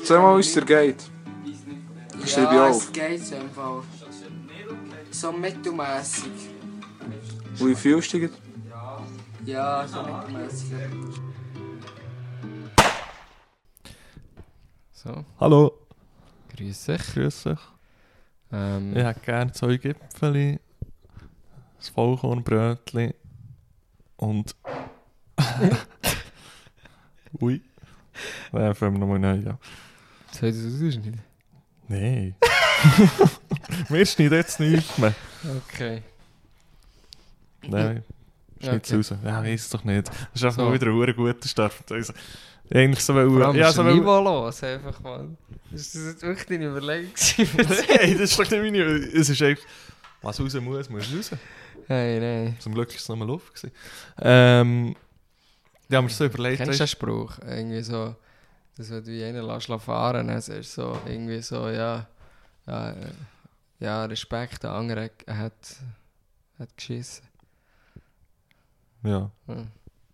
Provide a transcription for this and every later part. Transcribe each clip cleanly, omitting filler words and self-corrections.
Erzähl mal, wie es dir geht. Schreib ich Ja, auf. es geht so im Fall. So mittelmässig. Wie fühlst du dich? Ja, so mittelmässig. So, Hallo, grüß dich. grüß dich. Ich Ähm, hätte gerne 2 Gipfeli, ein Vollkornbrötchen und... Ui. Dann fangen wir nochmal neu an. soll ich das ausschneiden? Nein. Wir schneiden jetzt nichts mehr. Okay. Nein, schneid's Okay. raus. Ja, weiss doch nicht. Das ist einfach So. mal wieder ein guter Start. Also, eigentlich so... Vor allem Ja, ist so ein Niveau los, einfach mal. Ist das jetzt wirklich deine Überlegung gewesen? Nein, das ist doch nicht meine... Es ist einfach... Was raus muss raus. Nein. Zum Glück war es nochmal Luft gewesen. Ja, mir so überlegt... Kennst du den weisst- Spruch? Irgendwie so, dass wenn du wie einen lässt fahren, dann sagst du so, irgendwie so, ja, Respekt, der andere hat geschissen. Ja. Hm.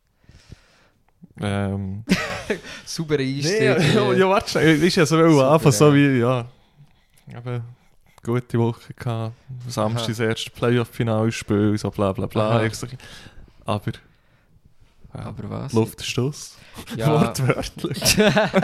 Super Nee, Einstieg. ja, warte schnell. Ich ja so Super, anfangen, so ja. wie, ja... Eben, gute Woche gehabt. Samstag das erste Playoff-Finalspiel, so bla bla bla. Aha. Ich so, aber... Ja, Aber was? Luft ist Stuss. Ja. Wortwörtlich.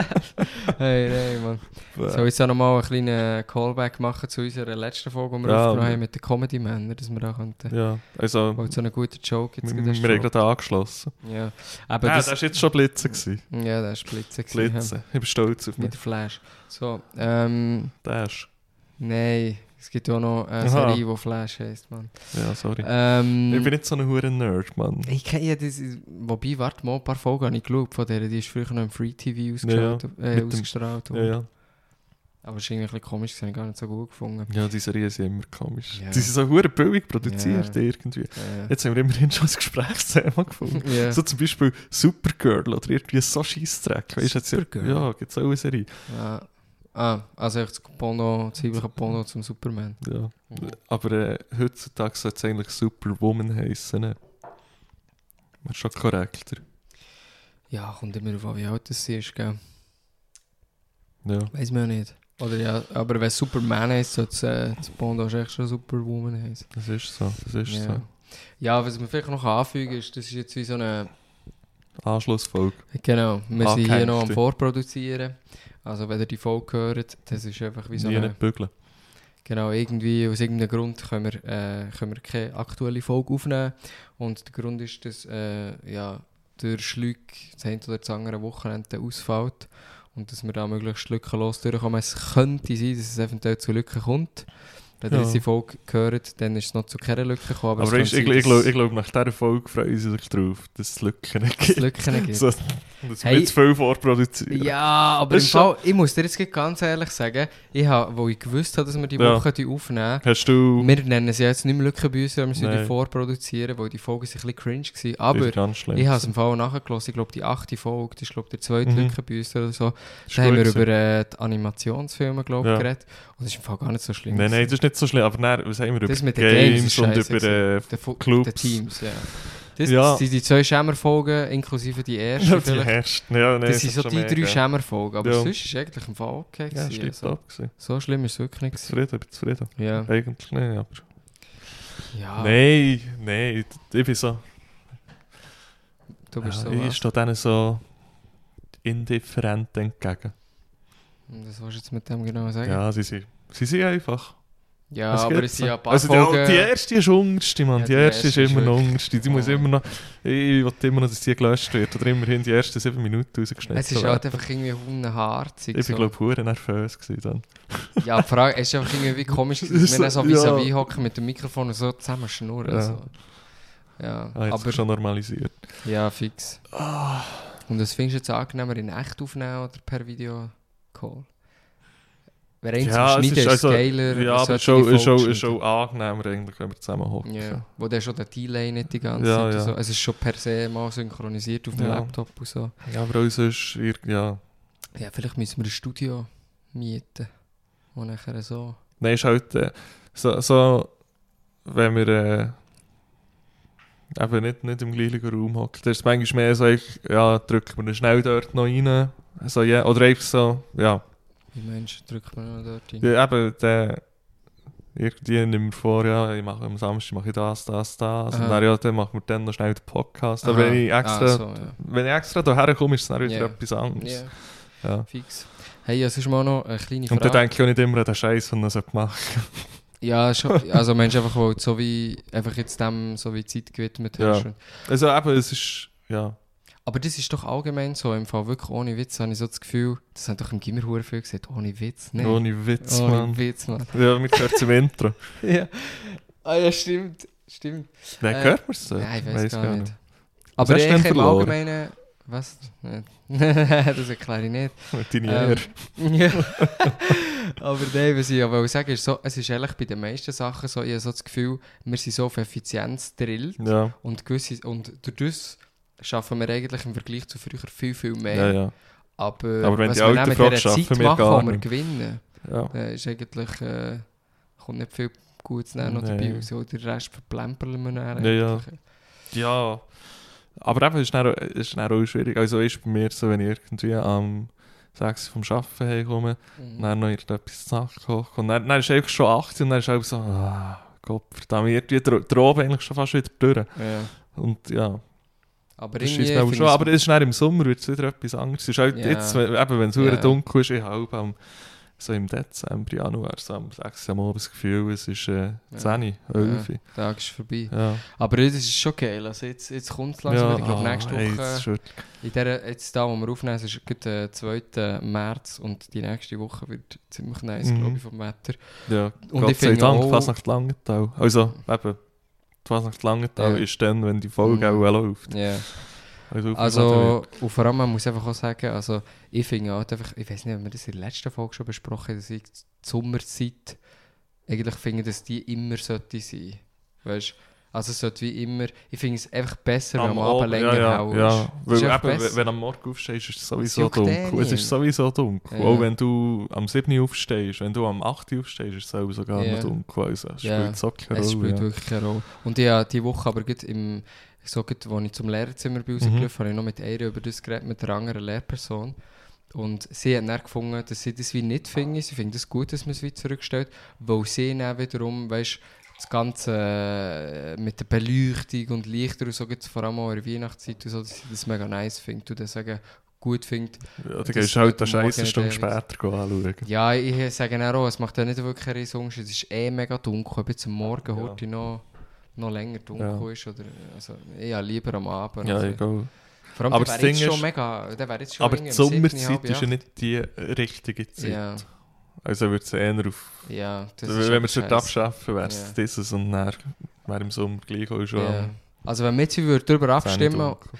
Hey, Mann. Soll ich jetzt auch nochmal einen kleinen Callback machen zu unserer letzten Folge, die wir Ja, aufgenommen haben mit den Comedy-Männern, dass wir da könnten... Ja, also... Weil so einen guten Joke jetzt Wir gerade haben gerade angeschlossen. Ja, aber Ja, das... das war jetzt schon Blitzen gewesen. Ja, das war Blitze. gewesen, Blitzen. Ich bin stolz auf ja. Mit mich. der Flash. So, Der ist... nein, es gibt auch noch eine Aha. Serie, die Flash heisst, Mann. Ja, sorry. Ich bin nicht so ein hoher Nerd, Mann. Ich kenne ja das... Wobei, warte mal, ein paar Folgen habe ich geschaut von der, die ist früher noch im Free TV ausgestrahlt. Mit dem- ausgestrahlt Ja, ja. Aber es ist irgendwie ein bisschen komisch, das habe ich gar nicht so gut gefunden. Ja, die Serien sind immer komisch. Ja. Die sind so hure billig produziert Ja. irgendwie. Ja. Jetzt haben wir immerhin schon ein Gesprächsthema gefunden. Ja. So zum Beispiel Supergirl oder irgendwie so Scheissdreck. Weißt du, jetzt Supergirl? ja, gibt es auch eine Serie. Ja. Ah, also echt das ziemliche Porno zum Superman. Ja. Mhm. Aber heutzutage sollte es eigentlich Superwoman heissen. Ne? Wäre schon korrekter. Ja, kommt immer auf an, wie alt das sie ist, gell? Ja. Weiß man ja nicht. Oder ja, aber wenn Superman heisst, sollte das Bond auch echt schon Superwoman heißen. Das ist so. Das ist Ja. so. Ja, was man vielleicht noch anfügen ist, das ist jetzt wie so eine... Anschlussfolge. Genau, wir sind hier noch am Angehängte. Vorproduzieren. Also wenn ihr die Folge hört, das ist einfach wie so Nie eine... nicht bügeln. Genau, irgendwie aus irgendeinem Grund können wir keine aktuelle Folge aufnehmen. Und der Grund ist, dass der Schlück das eine oder das andere Wochenende ausfällt. Und dass wir da möglichst lückenlos durchkommen. Es könnte sein, dass es eventuell zu Lücken kommt. Wenn ihr Ja. jetzt die Folge hört, dann ist es noch zu keiner Lücke gekommen. Aber es weißt, könnte ich sein, glaube, nach dieser Folge freuen sie sich drauf, dass es Lücken nicht dass es gibt. Lücken gibt. So, dass wir Hey. jetzt viel vorproduzieren. Ja, aber Das im ist schon- Fall, ich muss dir jetzt ganz ehrlich sagen, wo ich gewusst habe, dass wir die Ja. Woche aufnehmen, Hast du... wir nennen sie jetzt nicht mehr Lückenbüsse, sondern wir sind die Nein. vorproduzieren, weil die Folge ein bisschen cringe war. Das Aber ist ganz schlimm. ich habe es im Fall nachgelassen, ich glaube die 8. Folge, das ist glaube der 2. Mhm. Lückenbüsse oder so. Das ist Da haben wir gut über gewesen. die Animationsfilme glaube Ja. geredet. Und das ist im Fall gar nicht so schlimm. Nein, das ist nicht so schlimm. Aber dann, was haben wir Das über mit den Games ist und scheisse über der Clubs. Teams, ja. Das Ja. sind die 2 Schämmerfolgen, inklusive die erste die vielleicht. ersten. Ja, nein, Das es sind ist so schon die mega. 3 Schämmerfolgen. Aber Ja. sonst ist es eigentlich im Fall okay Ja, gewesen, stimmt also. ab gewesen. So schlimm ist es wirklich nicht. gewesen. Ich bin zufrieden. Ja. Eigentlich nicht, aber... Ja, Nein, ich bin so... du bist so ich was. stehe denen so indifferent entgegen. Und was willst du jetzt mit dem genau sagen? Ja, sie sind einfach. Ja, Was aber gibt's es sind ja ein so? paar Also Folgen... die erste ist unterste, Mann. Ja, die die erste ist erste immer ist noch wirklich- unterste. Die muss Ja. immer noch... Ich will immer noch, dass die gelöscht wird. Oder immerhin die ersten 7 Minuten rausgeschnitten es ist halt einfach irgendwie hundenharzig. Ich so. war, glaube ich, verdammt nervös gewesen dann. Ja, die Frage, es ist einfach irgendwie komisch, dass wir dann so Ja. vis-à-vis hocken mit dem Mikrofon und so zusammen schnurren. Ja. So. Ja, Ah, jetzt aber... schon normalisiert. Ja, fix. Ah. Und was findest du jetzt angenehmer, in echt aufnehmen oder per Videocall? Wer eins Ja, es Schneiden ist ist also... geiler. Ja, aber solche schon, ist, schon, Folgen ist schon angenehmer eigentlich, wenn wir zusammen hocken. Ja, wo der schon der Delay nicht die ganze Ja, Zeit und ja. so. Es ist schon per se mal synchronisiert auf dem Ja. Laptop und so. Ja, aber uns ist... Ja... Ja, vielleicht müssen wir ein Studio mieten. Und nachher so... Nein, ist halt so wenn wir eben nicht im gleichen Raum hocken, dann ist es manchmal mehr so, ja, drücken wir schnell dort noch rein. Also, ja, oder einfach so, ja, Wie Mensch drückt man noch dort rein? Ja, eben, irgendwie nimmt mir vor, ja, am Samstag mache ich das. Und dann, ja, dann machen wir dann noch schnell den Podcast. Aber wenn ich extra hierher komme, ist es dann wieder Ja. etwas anderes. Ja, Ja. fix. Hey, es ist mal noch eine kleine Frage. Und dann denke ich auch nicht immer an den Scheiß, den ich machen Ja, schon. Also Mensch, einfach, weil du so wie, einfach jetzt dem so wie Zeit gewidmet hast. Ja. Also eben, es ist, ja. Aber das ist doch allgemein so, im Fall wirklich ohne Witz, habe ich so das Gefühl, das haben doch im Gimmer hure viel gesagt, ohne Witz, ne? Ohne Witz, Ohne Mann. Witz, Mann. Ja, mit gehört im Intro. Ja. Ah ja, stimmt. Nein, hört man es so? Nein, ich weiß gar nicht. Was Aber hast du denn ich im verloren? Allgemeinen... Was? Das erkläre ich nicht. Deine Ehre. Ja. Aber nein, was ich aber sagen ist so, es ist ehrlich bei den meisten Sachen so, ich habe so das Gefühl, wir sind so auf Effizienz gedrillt Ja, und durch das schaffen wir eigentlich im Vergleich zu früher viel, viel mehr. ja, ja. Aber wenn was die wir Alten mit fragen, dieser schaffen Zeit wir machen, gar die wir nicht. gewinnen, Ja. ist eigentlich, kommt nicht viel Gutes noch Nee. dabei raus. Und den Rest verplempern wir dann Ja, ja. eigentlich. Ja. Aber eben, ist dann auch schwierig. Also ist bei mir so, wenn ich irgendwie am 6 vom Arbeiten heimkomme, dann noch irgendetwas zu Nacht koche. Und dann ist einfach schon 8 und dann ist auch so, Gott verdammt, irgendwie der Abend eigentlich schon fast wieder durch. Ja. Und ja, Aber das irgendwie scheisst mir aber finde schon. ich Aber es ist dann im Sommer wird es wieder etwas anderes. Es ist halt Ja. jetzt, wenn es Ja. dunkel ist, ich habe so im Dezember, Januar, so am 6. Mal das Gefühl, es ist 10, 11. der Tag ist vorbei. Ja. Aber das ist schon geil. Also jetzt kommt es langsam wieder. Ich glaube, nächste hey, Woche, das ist schon- in der, jetzt da, wo wir aufnehmen, es ist gerade der 2. März und die nächste Woche wird ziemlich nice, glaube ich, vom Wetter. ja, Und Gott ich sei finde Dank, auch- Fasnacht Langenthal. Also, eben, die Fasnacht Langenthal Ja. ist dann, wenn die Folge Mhm. auch läuft. Ja. Also, Also, und vor allem, man muss einfach auch sagen, also, ich finde halt einfach, ich weiß nicht, ob wir das in der letzten Folge schon besprochen haben, dass ich die Sommerzeit eigentlich finde, dass die immer sollte sein. Weißt du? Also, es sollte wie immer, ich finde es einfach besser, wenn am Abend länger hell ist. ja. Das ist Weil einfach eben, besser. wenn du am Morgen aufstehst, ist es sowieso juckt eh dunkel. Es ist nicht. sowieso dunkel. Ja. Auch wenn du am 7 Uhr aufstehst, wenn du am 8 Uhr aufstehst, ist es sowieso gar Ja. nicht dunkel. Also, es Ja. spielt so keine Es Rolle. spielt Ja. wirklich keine Rolle. Und ich habe diese Woche aber gerade als ich zum Lehrerzimmer bin rausgelaufen, habe ich noch mit ihr über das geredet, mit einer anderen Lehrperson. Und sie hat dann gefunden, dass sie das wie nicht findet. Sie findet es gut, dass man es wie zurückstellt, weil sie dann wiederum, weißt, das Ganze mit der Beleuchtung und Lichter und so, jetzt vor allem auch in der Weihnachtszeit und so, dass sie das mega nice findet und dann sagen, gut findet. Ja, Das dann gehst du halt wird eine am Scheiße Morgen Stunde nicht später anschauen. Ja, ich sage dann auch, es macht ja nicht wirklich einen riesen Unterschied. Es ist mega dunkel, ob jetzt am Morgen Ja. heute noch länger dunkel Ja. ist. Oder, also, ja, lieber am Abend. Ja, also. egal. Vor allem, Aber der das wäre jetzt Ding schon ist- mega... Der wäre jetzt schon Aber irgendwie die um 7, Sommerzeit halb ist ja 8. nicht die richtige Zeit. Ja, Also würde es eher auf... ja, das ist wenn wir es aber scheisse. abschaffen, wäre es Ja. dieses und dann wäre im Sommer gleich auch schon Ja. Also wenn wir jetzt darüber abstimmen, dunkel.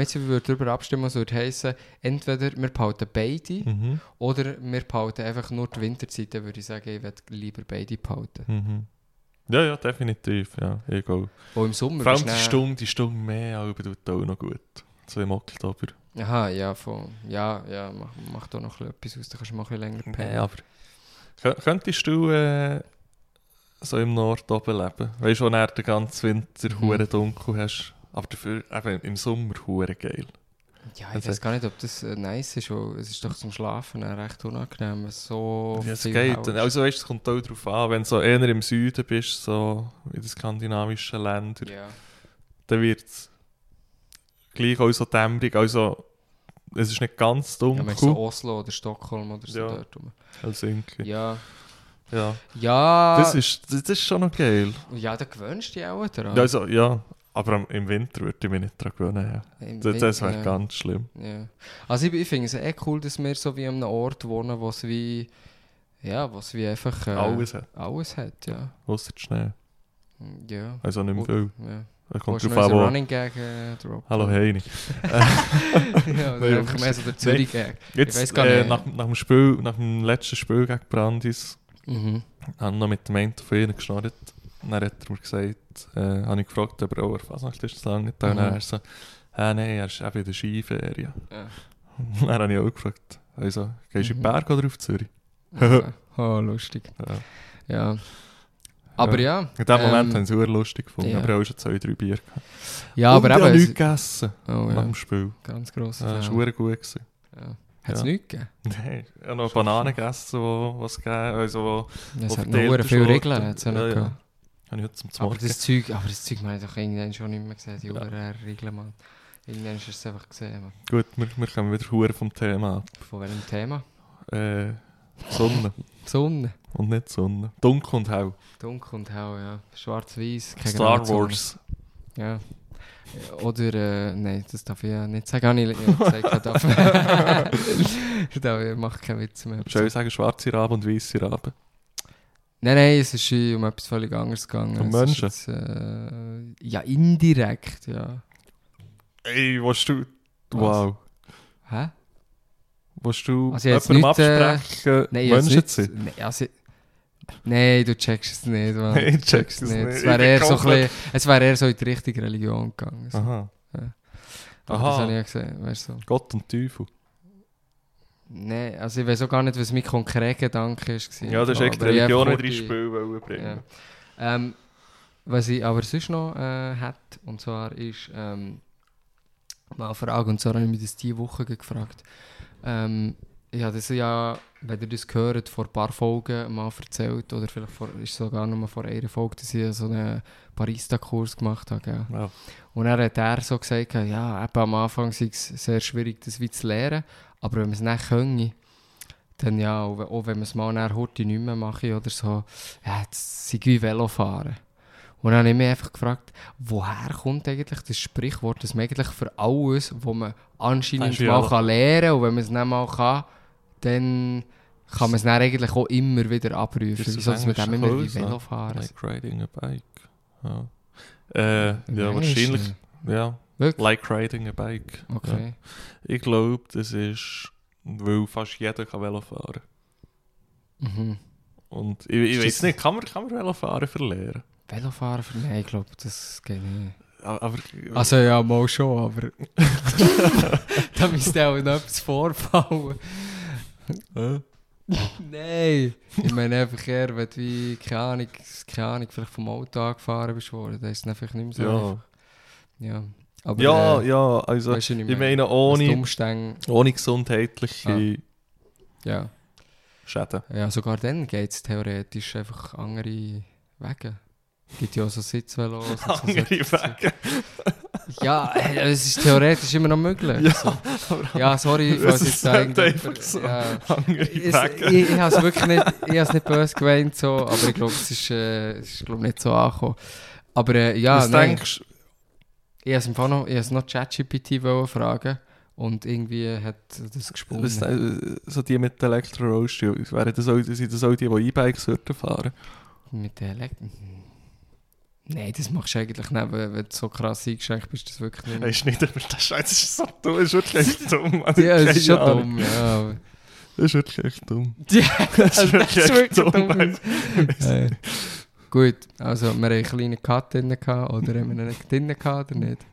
so würde heissen, entweder wir behalten beide Mhm. oder wir behalten einfach nur die Winterzeit, dann würde ich sagen, ich würde lieber beide behalten. Mhm. Ja, ja, definitiv. Ja, egal. Und im Sommer Vor allem bist du die Stunde mehr aber tut auch noch gut. So im Oktober. Aha, ja, voll. Ja, macht auch noch etwas aus, da kannst du mal ein bisschen länger pennen. Nee, aber... Könntest du so im Nord oben leben? Weißt du, wo du den ganzen Winter hure dunkel hast, aber dafür eben im Sommer hure geil. Ja, ich weiß gar nicht, ob das nice ist, weil es ist doch zum Schlafen recht unangenehm, wenn es so Ja, es viel geht. hell ist. Also weißt, es kommt auch darauf an, wenn du so eher im Süden bist, so in den skandinavischen Ländern, Ja. dann wird es gleich auch so dämmerig. Also es ist nicht ganz Ja, dunkel. meinst du so Oslo oder Stockholm oder so Ja. dort rum? Helsinki. Ja. Ja. Ja. Das ist schon noch geil. Ja, da gewöhnst du dich auch daran. Ja, also, ja, aber im Winter würde ich mich nicht daran gewöhnen. Ja. Im Das wäre Winter, ganz schlimm. Ja. Also ich finde es cool, dass wir so wie an einem Ort wohnen, wo es wie... Ja, was wie einfach... Alles hat. Alles hat, ja. Ausser Schnee. Ja. Also nicht mehr viel. Ja. Da kommt Willst du drauf noch an, unseren wo... Running Gag droppen? Hallo Heini. Ja, oder Nein, einfach mehr so der Zürich-Gag. Jetzt, weiss gar nicht. nach dem letzten Spiel gegen Brandis, Mhm. habe ich noch mit dem einen von ihnen geschnarrt. Dann hat er mir gesagt, habe ich gefragt, ob er auch Fasnacht ist zu lange. Und dann hat er so, nein, er ist eben in der Skiferie. Ja. Dann habe ich auch gefragt, also, gehst du in den Berg oder auf Zürich? Oh, lustig. Ja. Ja. Aber ja. In dem Moment haben sie es sehr lustig gefunden, ja. aber ich habe auch schon 2, 3 Bier gehabt. Ja, aber und ich habe eben... nichts gegessen Oh nach ja, dem Spiel. ganz grosser Das war Fan. sehr gut gewesen. Ja. Hat es Ja. nichts gegeben? Nein, ich habe noch Bananen gegessen, was gegeben, also Es Wo hat noch verteilt verdammt ist viele worden. Regeln. Hat's ja nicht Ja, ja. gehabt. habe ich heute zum Aber Morgen. das Zeug habe ich doch irgendwann schon nicht mehr gesehen. Die Regeln, Mann. Irgendwann ist es einfach gesehen, Mann. Gut, wir kommen wieder hure vom Thema ab. Von welchem Thema? Sonne Sonne. und nicht Sonne. Dunkel und hell. Dunkel und hell, ja. Schwarz-Weiß. Star Wars. Ja. Oder, nein, das darf ich ja nicht sagen. Habe ich gesagt, ich mache keinen Witz mehr. Soll ich sagen, schwarze Raben und weiße Raben? Nein, es ist um etwas völlig anderes gegangen. Um Es Menschen? ist jetzt, ja, indirekt, ja. Ey, willst du... Was? Wow. Hä? Willst du Also jetzt jemandem nicht, absprechen, Nein, Menschen zu sein? Nein, du checkst es nicht, Mann. Nein, ich Du check's nicht. Es Ich wäre bin eher, so ein komplett- bisschen- es wäre eher so in die richtige Religion gegangen. So. Aha. Aber Aha. das habe ich ja gesehen, weißt du. So. Gott und Teufel. Nein, also ich weiß auch gar nicht, was mein konkreter Gedanke war. Ja, das ist echt Aber ich Religion einfach wieder ins kurz- Spiel wollen bringen. Ja. Was ich aber sonst noch hat, und zwar ist mal eine Frage, und zwar habe ich mich das diese Woche gefragt. Ich habe das ja, wenn ihr das gehört, vor ein paar Folgen mal erzählt, oder vielleicht ist sogar noch mal vor einer Folge, dass ich so einen Barista-Kurs gemacht habe. Gell? Ja. Und dann hat er so gesagt, ja, eben am Anfang sei es sehr schwierig, das wie zu lernen, aber wenn man es nicht können, dann ja, auch wenn man es mal nachher heute nicht mehr mache oder so, ja, das sei wie Velofahren. Und dann habe ich mich einfach gefragt, woher kommt eigentlich das Sprichwort, dass man eigentlich für alles, was man anscheinend Ja. mal kann lernen kann, und wenn man es nicht mal kann, dann kann man es dann eigentlich auch immer wieder abrufen. Das ist Wieso, dass man eigentlich dem immer wie cool, so. Velofahren? Like riding a bike. Ja, ja Im wahrscheinlich. Englischen? Ja, Wirklich? like riding a bike. Okay. Ja. Ich glaube, das ist, weil fast jeder kann Velo fahren. Mhm. Und ich Ist weiß das- nicht, kann man Velofahren verlernen? Velofahren? Nein, ich glaube, das geht nicht. Aber, Also ja, mal schon, aber da müsste auch noch etwas vorfallen. Nein! Ich meine einfach eher, wenn du wie, keine Ahnung, vielleicht vom Auto angefahren bist worden, dann ist es einfach nicht mehr so ja. einfach. Ja, aber Ja, also weisst du, was ich meine, was die ohne Umstände, gesundheitliche ja. Schäden. Ja, sogar dann geht es theoretisch einfach andere Wege. Es gibt ja auch so Sitzvelos und so. Andere Wege. Ja, es ist theoretisch immer noch möglich. Ja, so. Ja, sorry, falls Es ich ist sage. einfach so. Andere Wege. Ich habe es wirklich nicht, ich habe es nicht böse gemeint, so, aber ich glaube, es ist glaub, nicht so angekommen. Aber ja, Was nein, denkst du? ich habe es im Fall noch ChatGPT fragen und irgendwie hat das gesprungen. So die mit den Elektro-Rollstuhl, sind das auch die E-Bikes fahren? Mit der Nein, das machst du eigentlich nicht, wenn du so krass eingeschränkt bist, das wirklich nicht. Weisst nicht, aber das ist so dumm, das ist wirklich echt dumm. Mann. Ja, es ist schon Keine Ahnung. dumm, ja. Aber Das ist wirklich echt dumm. ja, Das ist wirklich echt dumm. Gut, also wir haben einen kleinen Cut drin gehabt, oder haben wir ihn drin gehabt oder nicht?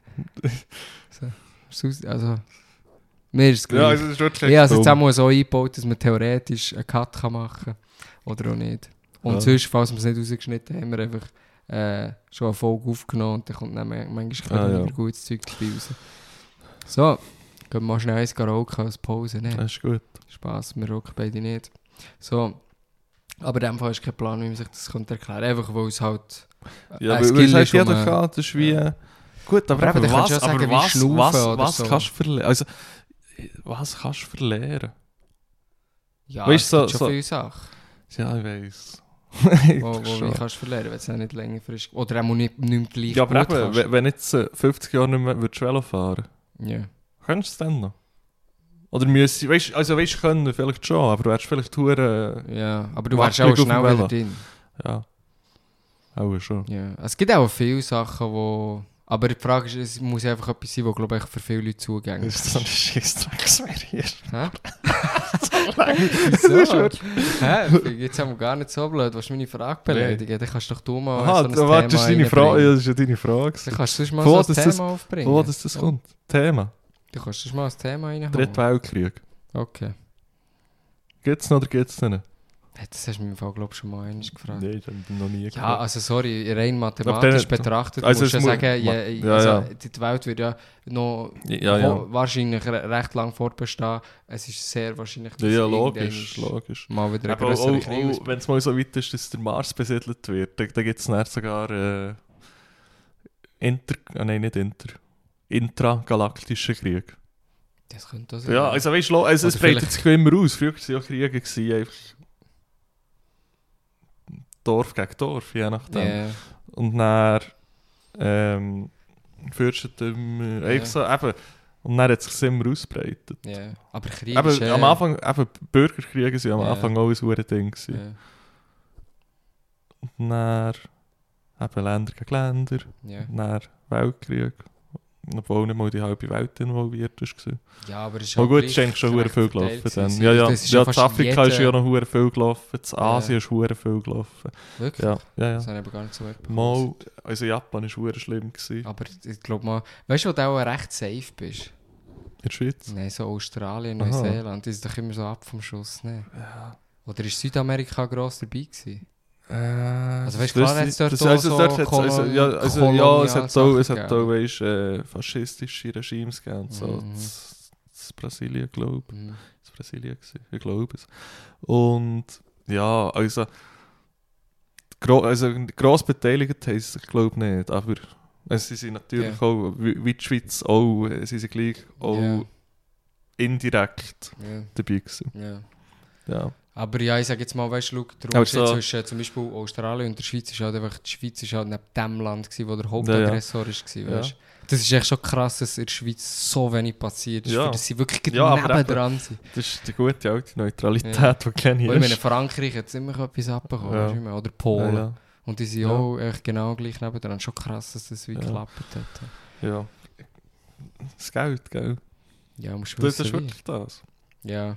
So, also, mir ist es Ja, gleich. also das ist wirklich Ich habe echt es jetzt dumm. auch so eingebaut, dass man theoretisch einen Cut kann machen kann. Oder auch nicht. Und Ja. sonst, falls wir es nicht rausgeschnitten haben, haben wir einfach schon eine Folge aufgenommen und dann kommt dann manchmal ja. wieder gutes Zeug dabei raus. So, gehen wir mal schnell eins rauchen als Pause. Ne? Das ist gut. Spass, wir rocken beide nicht. So, aber in dem Fall ist kein Plan, wie man sich das könnte erklären. Einfach weil es halt Ja, ein weil Skill es halt ist, wo jeder man- kann, das ist wie... Ja. Gut, aber Aber eben, dann kannst du was, ja sagen, aber wie Schnaufen oder was so. kannst du verlernen? Also, was kannst du verlernen? ja, Weißt es du, gibt schon so- viele Sachen, Ja, ich weiss. wo wie kannst du verlernen, wenn es auch nicht längerfristig... Oder auch nicht mehr gleich Ja, aber gut eben, kannst. wenn jetzt 50 Jahre nicht mehr würdest Velo fahren, Ja. könntest du es dann noch? Oder müsst weißt also weißt können, vielleicht schon, aber du wärst vielleicht Touren. Ja, aber du Machst wärst auch du auf dem schnell wieder Velo? drin. Ja. Auch schon. Ja. Es gibt auch viele Sachen, wo... Aber die Frage ist, es muss einfach etwas sein, was, glaube ich, für viele Leute zugänglich Das ist so ein Scheissdrecksmeer hier. Hä? Wieso? Hä? Jetzt haben wir gar nicht so blöd. Willst du meine Frage beleidigen? Dann kannst doch du mal Aha, so ein warte, das ist deine Frage. Ja, reinbringen. das ist ja deine Frage. Dann kannst du sonst mal Wo so das ein das- Thema aufbringen. Wo das kommt? Thema. Du kannst sonst mal ein Thema reinhauen. Dritter Weltkrieg. Okay. Gibt's noch oder gibt's nicht? Das hast du mir im Fall, glaube ich, schon mal einmal gefragt. Nein, das habe ich noch nie Ja, gehört. also sorry, rein mathematisch betrachtet, also musst du es ja mu- sagen, ma- also, ja. die Welt wird ja noch Ja. wahrscheinlich recht lang fortbestehen. Es ist sehr wahrscheinlich, dass Ja, irgendwann logisch. mal wieder ein Aber grösserer Krieg auch wenn es mal so weit ist, dass der Mars besiedelt wird, dann gibt es dann sogar intragalaktischen Krieg. Das könnte das sein. Ja, also weißt du, es Oder breitet vielleicht- sich immer aus. Früher waren ja auch Kriege, gewesen, einfach Dorf gegen Dorf, je nachdem. Ja. Und dann Fürstentümer, einfach so, eben. Und dann hat es sich immer ausgebreitet. Ja. Aber Krieg ist Eben, am Anfang, Bürgerkriege waren am Ja. Anfang auch ein verdammtes Ding gewesen. Ja. Und dann eben Länder gegen Länder, Ja. dann Weltkrieg. Obwohl nicht mal die halbe Welt involviert war. Ja, aber es ist Oh halt gut, es ist gleich eigentlich schon recht viel verteilt gelaufen dann. gewesen. Ja, Das ist ja, fast in Afrika ist ja jeder- noch hure viel gelaufen, in Asien Ja. ist hure viel gelaufen. Wirklich? Ja. Das habe ich aber gar nicht so mitbekommen. Mal, also Japan war hure schlimm gewesen. Aber ich glaube mal, weißt du, wo du auch recht safe bist? In der Schweiz. Nein, so Australien, Aha. Neuseeland, die sind doch immer so ab vom Schuss. Ne? Ja. Oder ist Südamerika gross dabei gewesen? Also weißt du, klar hat's dort auch so es hat auch, es hat Kolonialsachen auch weißt, faschistische Regimes gegeben und so. Mhm. Das Brasilien, glaube ich. Mhm. Das Brasilien gewesen, ich glaube es. Und ja, also gross beteiligt heisst ich glaube nicht, aber sie sind natürlich Ja. auch, wie die Schweiz auch, sie sind gleich auch Ja. indirekt Ja. dabei gewesen. Ja. Ja. Aber ja, ich sage jetzt mal, weißt du, der Aber Unterschied so- zwischen zum Beispiel Australien und der Schweiz ist halt einfach, die Schweiz ist halt neben dem Land gewesen, wo der Hauptaggressor ist, Ja. weißt? Das ist echt schon krass, dass in der Schweiz so wenig passiert ist, Ja. für dass sie wirklich Ja, aber nebendran sind. Das ist die gute alte Neutralität, Ja. die keine Weil ich meine, ist. Frankreich hat immer etwas abbekommen, Ja. weißt du, wie ich meine? Oder Polen. Ja, Und die sind Ja. auch echt genau gleich nebendran. Schon krass, dass das wie Ja. geklappt hat. ja. Das Geld, gell? Ja, musst du Das wissen, ist wie. wirklich das. Ja.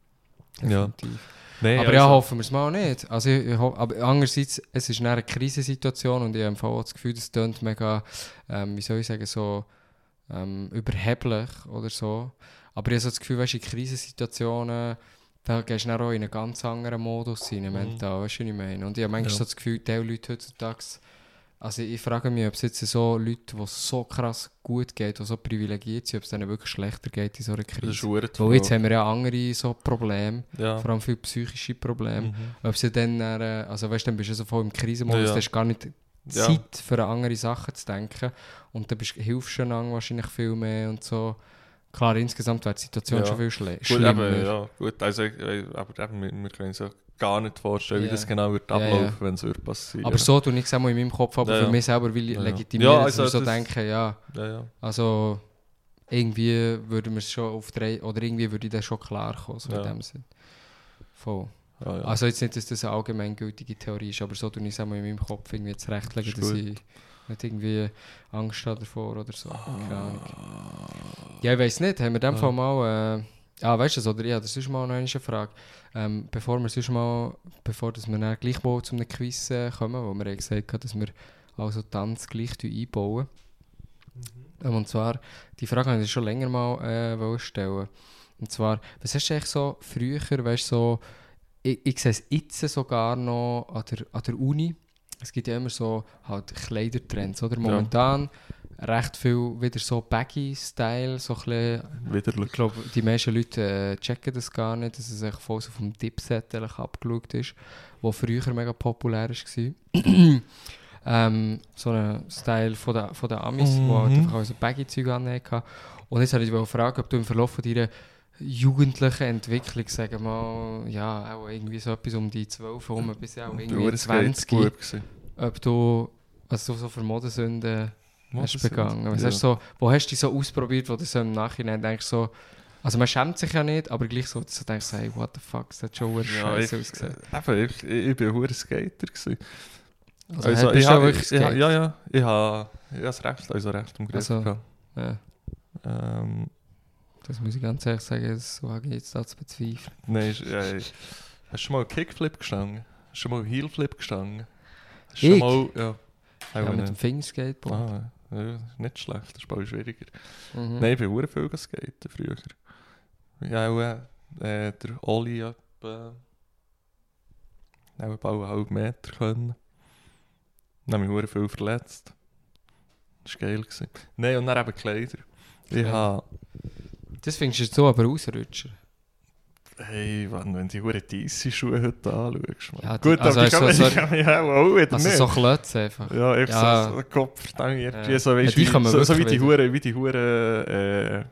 Ja. Definitiv. Nee, Aber ja, hoffen wir es mal nicht. Also aber andererseits, es ist eine Krisensituation und ich habe auch das Gefühl, das klingt mega, wie soll ich sagen, so überheblich oder so. Aber ich habe so das Gefühl, weißt du, in Krisensituationen, da gehst du dann auch in einen ganz anderen Modus rein, mental, weißt du, was ich meine? Und ich habe manchmal Ja. so das Gefühl, die Leute heutzutage, also ich frage mich, ob es jetzt so Leute, die es so krass gut geht, die so privilegiert sind, ob es denen wirklich schlechter geht in so einer das ist Krise. verdammt Weil jetzt haben wir ja andere so Probleme, ja. vor allem viele psychische Probleme. Mhm. Ob sie dann, also weißt du, dann bist du so voll im Krisenmodus, Ja. da hast gar nicht Ja. Zeit für andere Sachen zu denken. Und dann hilfst du einander wahrscheinlich viel mehr und so. Klar, insgesamt wäre die Situation Ja. schon viel Gut, schlimmer. eben, ja, gut. Also, aber eben, wir können uns ja gar nicht vorstellen, Ja. wie das genau wird Ja, ja. ablaufen, wenn es wird passieren. Aber so tue ich es auch mal in meinem Kopf, aber Ja, ja. für mich selber will ich Ja, ja. legitimieren, Ja, dass also wir so das- denken, ja, Ja. also irgendwie würden wir es schon auf oder irgendwie würde ich das schon klar kommen, so Ja. in dem Sinn. Voll. Ja, ja. Also jetzt nicht, dass das eine allgemeingültige Theorie ist, aber so tue ich es auch mal in meinem Kopf irgendwie zurechtlegen, Ist dass gut. ich nicht irgendwie Angst habe davor oder so. Keine Ahnung. Ja, ich weiss nicht, haben wir in dem Ja. Fall mal... weißt du das, oder? Ja, das ist mal noch eine Frage. Bevor dass wir dann gleich mal zu einem Quiz kommen, wo wir ja gesagt haben, dass wir also Tanz gleich einbauen. Und zwar, die Frage habe ich schon länger mal wollen stellen. Und zwar, was hast du eigentlich so früher, weißt so, ich sehe es jetzt sogar noch an der Uni. Es gibt ja immer so halt Kleidertrends, oder? Momentan recht viel wieder so Baggy-Style, so ein bisschen, Wieder ich glaube, die meisten Leute checken das gar nicht, dass es echt voll so vom Dipset abgeschaut ist, wo früher mega populär war. So ein Style von den Amis, Mhm. wo halt einfach auch so Baggy-Zeug anhatten. Und jetzt wollte ich fragen, ob du im Verlauf von deiner jugendlichen Entwicklung, sagen wir mal, ja, auch irgendwie so etwas um die 12 herum, bis auch irgendwie 20, ob du also so für Modesünden hast begangen. Was hast du so, wo hast du dich so ausprobiert, wo du so im Nachhinein denkst so, also man schämt sich ja nicht, aber gleich so denkst du, hey, what the fuck, das hat schon scheiße ausgesehen. Ich bin ein Skater gewesen. Also bist du auch wirklich ja, Skate? ja, ich habe das recht im Griff Also, gehabt. Ja, das muss ich ganz ehrlich sagen, das wage ich jetzt da zu bezweifeln. Nein, hast du schon mal einen Kickflip gestanden? Hast du schon mal einen Heelflip gestanden? Hast Ich? du schon mal, ja. Ja, mit dem Fingerskateboard. Ja, nicht schlecht, das ist bald schwieriger. Mhm. Nein, ich bin sehr viel geskaten früher. Ja, auch der Oli etwa einen halben Meter können. Dann habe ich verdammt viel verletzt. Das war geil. Nein, und dann eben Kleider. Ich habe... Das findest du aber Ausrutscher. Hey, wenn die verdammt teisse Schuhe heute anschaust. Ja, Gut, also aber so- ich kann mich auch wieder Also nicht. so Klötze einfach. Ja, ich Ja. so Kopf, dann irgendwie Ja. so, weißt, Ja, die kommen so wie wirklich die Hure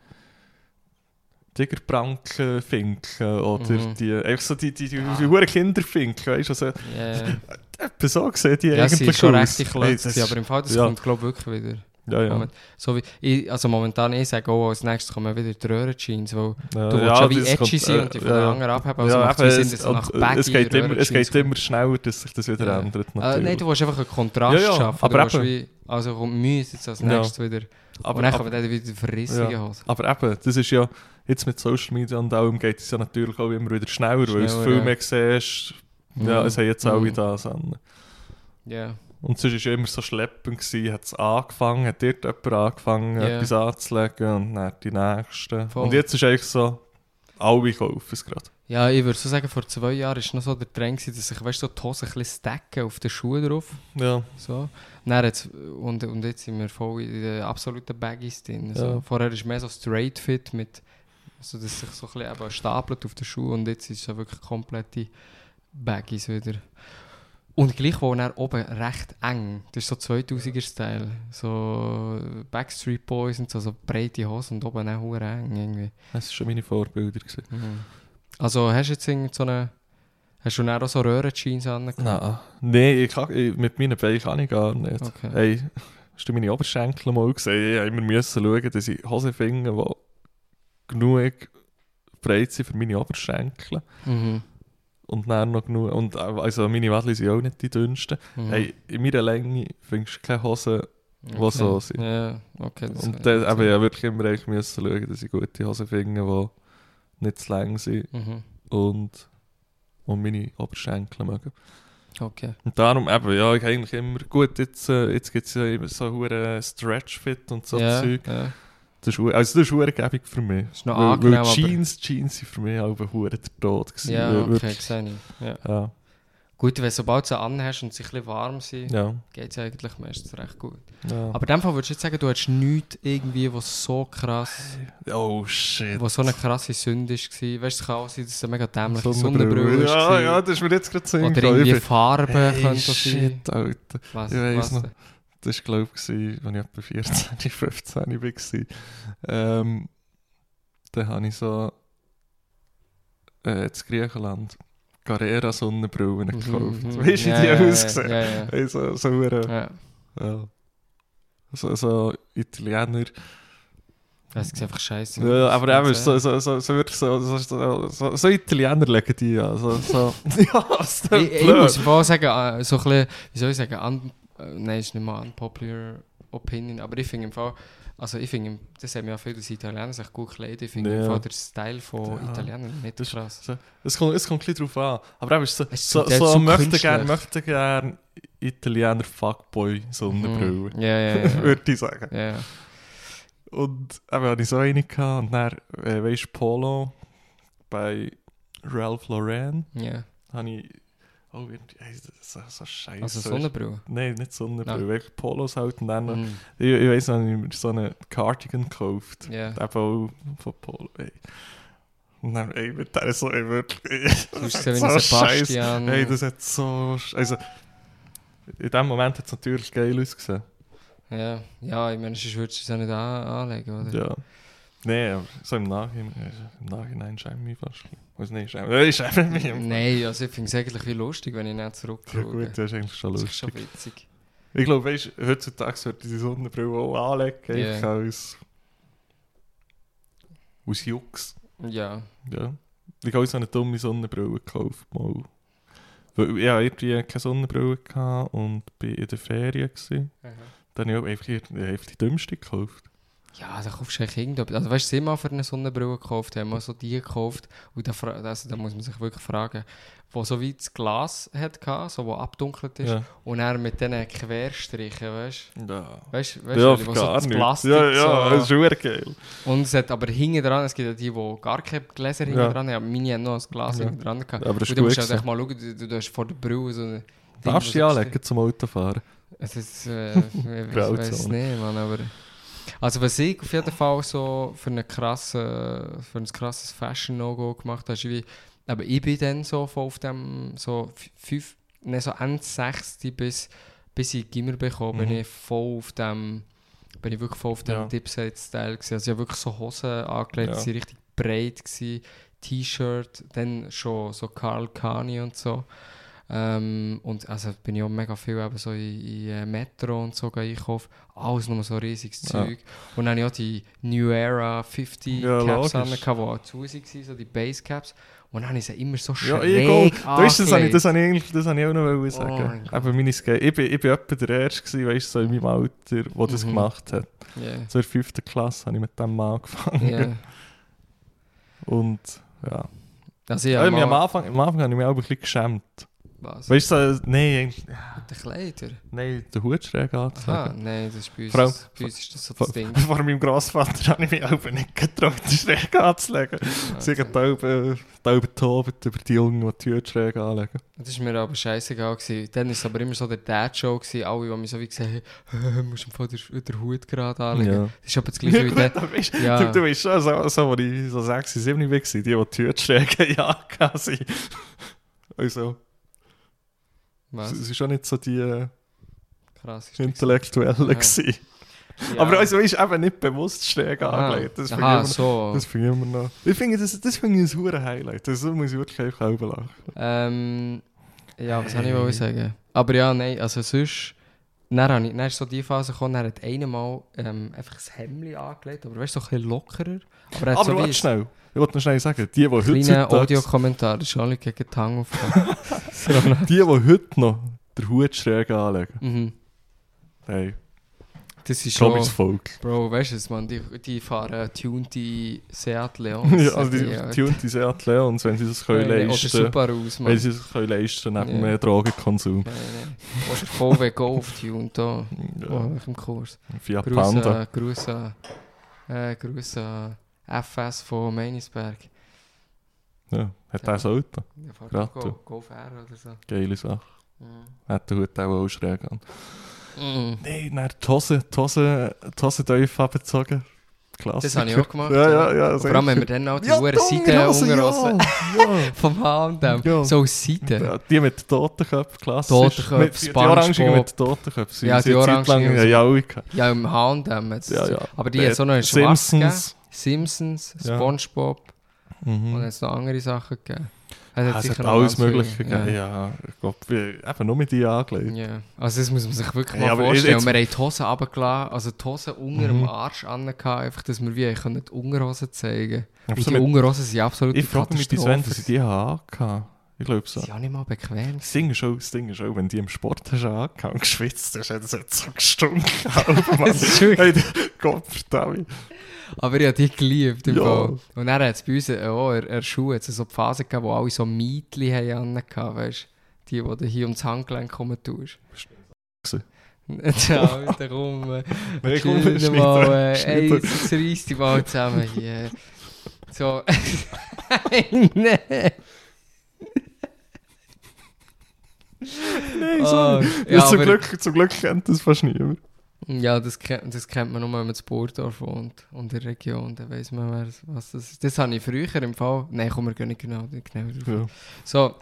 Tigerprankenfinken oder Mhm. die, einfach so die Hure Kinderfinken, weißt du, also, Yeah. etwa so sehen die Ja, sie eigentlich ist schon aus. recht Hey, Klötze, das aber im Fall, das ja. kommt glaube ich wirklich wieder. Ja, ja. Moment. So wie, also momentan, ich sage auch, als nächstes kommen wieder die Röhrenjeans, weil Ja, du willst ja, ja wie das edgy kommt, sein und die von den ja. anderen abheben, also Ja, macht eben, es Sinn, dass es nach Baggy es geht Röhrenjeans immer schneller, dass sich das wieder Ja. ändert. Natürlich. Nein, du willst einfach einen Kontrast Ja, ja, schaffen. aber Du willst eben- wie, also kommt Müsse jetzt als Ja. nächstes wieder. aber, Und dann aber, kommen dann wieder verrissige Ja. Hosen. aber eben, das ist ja, jetzt mit Social Media und allem geht es ja natürlich auch immer wieder schneller, weil du Schneller, viel ja. mehr siehst. Ja, es haben jetzt alle das an. Ja. Und sonst war es ja immer so schleppend, hat es angefangen, hat dort jemand angefangen, Ja. etwas anzulegen und dann die Nächsten. Voll. Und jetzt ist eigentlich so, alle kaufen es gerade. Ja, ich würde so sagen, vor 2 Jahren war noch so der Trend, gewesen, dass ich, weißt, so die Hosen ein bisschen stacken auf den Schuhen drauf. Ja, So. Dann jetzt, und jetzt sind wir voll in den absoluten Baggies drin. So. Ja. Vorher ist mehr so straight fit, mit, also dass sich so ein bisschen eben stapelt auf den Schuhen und jetzt ist es so wirklich komplette Baggies wieder. Und gleich wo dann oben recht eng, das ist so 2000er-Style, so Backstreet Boys und so breite Hosen und oben auch hure eng irgendwie. das waren schon meine Vorbilder. Gewesen. Also hast du jetzt irgendwie so eine, hast du dann auch so Röhrenjeans an? Nein, mit meinen Beinen kann ich gar nicht. Okay. Hey, hast du meine Oberschenkel mal gesehen? Ich habe immer müssen schauen, dass ich Hosen finde, die genug breit sind für meine Oberschenkel. Mhm. Und dann noch genug. Und also meine Wädchen sind auch nicht die dünnsten. Mhm. Hey, in meiner Länge findest du keine Hosen, die so sind. Ja, okay. Das Und dann habe ich ja wirklich immer eigentlich müssen schauen, dass ich gute Hosen finde, die nicht zu lang sind Mhm. und meine Oberschenkel mögen. Okay. Und darum eben, ja, ich eigentlich immer, gut, jetzt gibt es ja immer so hure Stretch-Fit und so Ja, Zeug. ja. Das ist hure gäbig für mich. Ist noch Weil angenehm, aber- Jeans sind für mich auch hure der Tod gewesen. Ja, Weil okay, wirklich- sehe ich. Ja. Ja, Gut, wenn sobald du sie anhast und sie ein bisschen warm sind, ja, geht es eigentlich meistens recht gut. ja. Aber in dem Fall würdest du jetzt sagen, du hast nichts irgendwie, was so krass, Oh shit. was so eine krasse Sünde war. Weißt du, es kann auch sein, dass es eine mega dämliche Sonnenbrille. Sonnenbrille Ja, ist. ja, das ist mir jetzt gerade so Oder irgendwie Farbe Hey, könnte das sein. shit, Alter. Was, Ich weiss noch. denn? Das war, glaube ich, als ich etwa 14, 15 war. Da habe ich so in Griechenland Carrera Sonnenbrillen gekauft. Mhm. Weißt du, wie die Ja, aussehen? Ja, ja. Hey, Ja. ja. So Italiener. Es sieht einfach scheiße Ja, aus. aber eben, so wirklich so Italiener legen die an. So. Ja, was denn Ich muss im Fall sagen, so ein bisschen, wie soll ich sagen, nein, ist nicht mal unpopular Opinion, aber ich finde im Fall, also ich finde, das haben ja viele, dass Italiener sich gut kleiden, ich finde Ja. im Fall der Style von Ja. Italienern nicht Das ist krass. So, es kommt ein bisschen drauf an. Aber eben, Es ist zum Teil so zu möchte künstlich. gern Italiener Fuckboy Sonnenbrille. Mhm. Ja, ja, ja. Würde ich sagen. Ja. Und eben hatte ich so eine gehabt. Und dann, weißt du, Polo bei Ralph Lauren Ja. habe ich. Oh, so scheiße. Also Sonnenbrille. Nein, nicht Sonnenbrille. Ah. Wirklich Polos halt. Und dann noch, Mhm. ich weiss noch, ich habe mir so einen Cardigan gekauft. Ja. Eben auch von Polo. Ey. Und dann, ey, mit der so, ey, wirklich. Du hast das gesehen, hat wie so Scheiß. Sebastian. Hey, das hat so. Also, in dem Moment hat es natürlich geil ausgesehen. Ja, ja, ich meine, sonst würdest du es ja nicht anlegen, oder? Ja. Nee, aber so im Nachhinein schäme ich mich fast. Also, nein, ich schäme mich. Nein, also ich finde es eigentlich wie lustig, wenn ich nicht Ja, zurückschaue. gut, das ist eigentlich schon Das ist schon lustig. witzig. Ich glaube, weißt du, heutzutage sollte ich die Sonnenbrille auch anlegen. Ja. Einfach aus Jux. Ja. Ja. Ich habe so eine dumme Sonnenbrille gekauft. Mal. Weil ich hatte irgendwie keine Sonnenbrille gehabt und war in der Ferien. Dann habe ich auch einfach die dümmste gekauft. Ja, da kaufst du eigentlich irgendetwas. Also weißt du, sie mal für eine Sonnenbrille gekauft, haben wir so die gekauft. Und da muss man sich wirklich fragen, wo so wie das Glas hatte, so wo abdunkelt ist. Ja. Und dann mit diesen Querstrichen, weißt du? Ja. Weißt Ja, du, wo so gar das nicht. Plastik Ja, ja, das ist so... verdammt geil. Und es hat aber hinten dran, es gibt ja die gar keine Gläser hinten Ja. dran haben. Meine haben noch ein Glas Ja. hinten dran gehabt. Aber das ist Und du musst gut halt echt gewesen. mal schauen, du hast vor der Brille so ein... Darfst du dich anlegen zum Autofahren? Es ist, ich weiß es nicht, Mann, aber... Also was ich auf jeden Fall so für ein krasses Fashion-No-Go gemacht habe, ist wie... Aber ich bin dann so voll auf dem... So Ende 6. bis ich Gimmer bekommen, bin ich voll auf dem... Bin ich wirklich voll auf dem Ja. Dipset-Style gewesen. Also ich habe wirklich so Hosen angelegt, Ja. die waren richtig breit gewesen, T-Shirt, dann schon so Karl Kani und so. Und also bin ich auch mega viel eben so in Metro und so einkaufen. Alles nur so riesiges Ja. Zeug. Und dann hatte ich auch die New Era 50 Ja, Caps logisch. die auch zu waren, so die Base Caps. Und dann habe ich sie immer so Ja, schräg ich auch. Das habe angelegt. ich auch noch mein sagen. Gott. Aber meine Skate, ich bin etwa der Erste gewesen, weißt du, so in meinem Alter, der das Mhm. gemacht hat. Yeah. So in der 5. Klasse habe ich mit dem mal angefangen. Yeah. Und ja. Also ich Ja, habe am mal... Anfang habe ich mich auch ein bisschen geschämt. Was? Weißt du, so, nein, eigentlich- Mit den Kleidern? nein, den Hut schräg Aha, anzusagen. nein, das ist bei uns, Vor allem- bei uns ist das so Vor, das Ding. vor meinem Grossvater habe ich mich auch nicht getraut, den schräg anzulegen. Sie haben die Alben tobet über die Jungen, die Hut schräg anlegen. Das war mir aber scheißegal gewesen. Dann war es aber immer so der Dad-Show gewesen. Alle, die mich so wie gesagt haben, musst du im Fall den Hut gerade anlegen. Ja. Das ist aber das gleiche wie der... Weißt, Ja. du weißt schon, so, als ich so 6, 7 war, die Hut schräg ja sind. Also, Was? es war schon nicht so die Krass. Ist Intellektuellen Ja. gewesen. Ja. Aber also ist eben nicht bewusst schräg Aha. angelegt. Das finde ich Aha, immer- so. das finde ich immer noch. Ich finde, das finde ich ein hure Highlight. Das muss ich wirklich einfach auch lachen. Ja, was soll ich wollen sagen? Aber ja, nein, also sonst... Dann ist so die Phase gekommen, dann hat einer mal einfach das Hemd angelegt, aber weißt du, so ein bisschen lockerer. Aber er hat Aber so wie warte schnell. Ich wollte noch schnell sagen, die kleine heutzutage, Audiokommentar, das ist alle gegen die Hang aufgekommen. So, die heute noch den Hut schräg anlegen. mhm. Hey, Das ist komm schon... ins Volk. Bro, weißt du es, man, die fahren tunte Seat Leons. Ja, also die tunte Seat Leons, wenn sie das können Oder leisten. Subarus, man. Wenn sie das können leisten, neben Ja. mehr Drogenkonsum. Nein. Oder VW Golf tuned, da. Ja. Oh, im Kurs. Fiat Panda. Gruß an FS von Meinisberg. Ja, hat er das Auto? Der fährt Gerade. Golf R oder so. Geile Sache. Mhm. Hat der Hut auch schräg an. Mhm. Nein, dann die Hose tief abgezogen. Klassiker. Das habe ich auch gemacht. Ja. Vor allem haben wir dann auch die Ja, hohen die Seiten Unterhosen, ungerosset. ja. Vom H&M. Ja. So aus Seiten. Ja, die mit den Totenköpfen, klassisch. Totenköpfe, Mit- Die Orangen SpongeBob. mit den Totenköpfen. Ja, die Zeit lang Orangen, ja alle gehabt. Ja, im H&M. hat's Ja, so. ja. Aber die hat so noch eine schwarze gegeben. Simpsons. Simpsons, Ja. SpongeBob und Mhm. es noch andere Sachen gegeben. Es sicher hat noch alles ganz viel. Mögliche gegeben. Ja, ich glaube, eben nur mit die angelegt. Ja. Also das muss man sich wirklich Ja, mal aber vorstellen. jetzt- Wir haben die Hosen runtergelassen, also die Hosen unter dem Mhm. Arsch angehabt, einfach, dass wir wie können die Unterhosen zeigen. Aber Und so die mit- Unterhosen sind absolut Ich frage mich, bis wann sie die haben. Ich glaube Sie so. sind auch nicht mal bequem. Das Ding ist auch, wenn die im Sport hast angehauen und geschwitzt hast, hat es jetzt so gestunken. Das ist wirklich- Hey, Gott verdammt. Aber ich habe die geliebt. Im Ja. Fall. Und dann hat es bei uns er Schuhe hat's so die Phase gegeben, wo alle so Mietli haben angehabt, weißt du? Die du hier ums Handgelenk kommen tust. Ja, Alter, komm. Nein, komm, Chill schneid mal, dran, ey, schneid jetzt reiss die mal zusammen hier. So. Nein. Nein, Oh, sorry. ja, zum, aber- Glück kennt das fast niemand. Ja, das kennt man nur, wenn man in Burgdorf wohnt und in der Region. Dann weiss man, was das ist. Das habe ich früher im Fall... Nein, komm, wir gehen nicht genau drauf. Ja. So,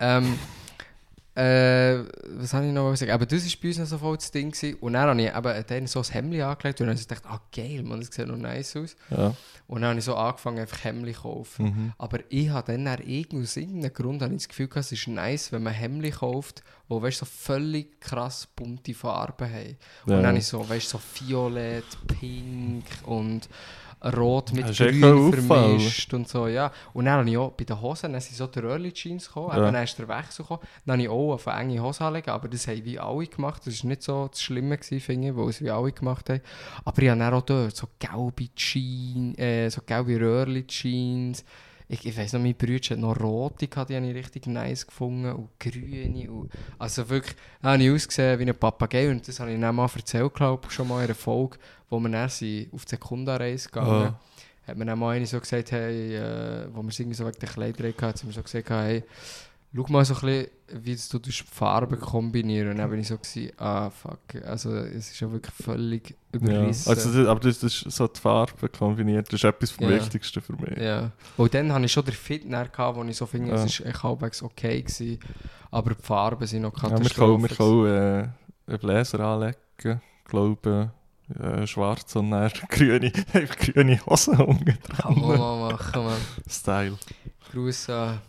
was habe ich noch sagen? Aber das war bei uns noch so voll das Ding gewesen. Und dann habe ich eben dann so ein Hemd angelegt und dann habe ich gedacht, geil, man, das sieht noch nice aus. Ja. Und dann habe ich so angefangen, einfach Hemd zu kaufen. Mhm. Aber ich habe dann aus irgendeinem Grund habe ich das Gefühl gehabt, es ist nice, wenn man Hemd kauft, die weißt, so völlig krass bunte Farben haben. Und Ja. dann habe ich so, weißt, so violett, pink und rot mit Das ist echt grün auffallend. vermischt und so, ja. Und dann habe ich auch bei den Hosen, dann sind so die Early Jeans gekommen, Ja. dann ist der Wechsel gekommen, dann habe ich auch auf eine enge Hose anlegen, aber das haben wie alle gemacht, das war nicht so das Schlimme gewesen, finde ich, weil es wie alle gemacht haben. Aber ich habe dann auch dort so gelbe Jeans, so gelbe Early Jeans. Ich weiss noch, mein Bruder hat noch rote gehabt, die habe ich richtig nice gefunden. Und grüne. Und also wirklich, da habe ich ausgesehen wie ein Papagei. Und das habe ich dann mal erzählt, glaube ich, schon mal in einer Folge, wo wir dann sind, auf die Sekundarreise gegangen. Ja. Hat mir dann mal eine so gesagt, hey, wo wir es irgendwie so wegen der Kleider hatten, hat sie mir so gesagt, hey, schau mal so ein bisschen, wie du die Farben kombinieren. Und dann bin ich so gewesen, fuck. Also es ist ja wirklich völlig Ja. überrissen. Also aber das ist so die Farbe kombiniert, das ist etwas vom Ja. Wichtigsten für mich. Ja. Und dann hatte ich schon den Fit gehabt, wo ich so finde, Ja. es war echt halbwegs okay gewesen, aber die Farben sind noch Ja, wir Katastrophe. können einen Bläser anlegen, glaube schwarz und dann grüne Hosen unten Kann man dran. mal machen, man. Style. Gruß an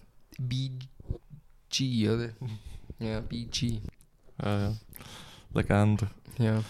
BG, oder? Ja, BG. Ja. Legende. Ja.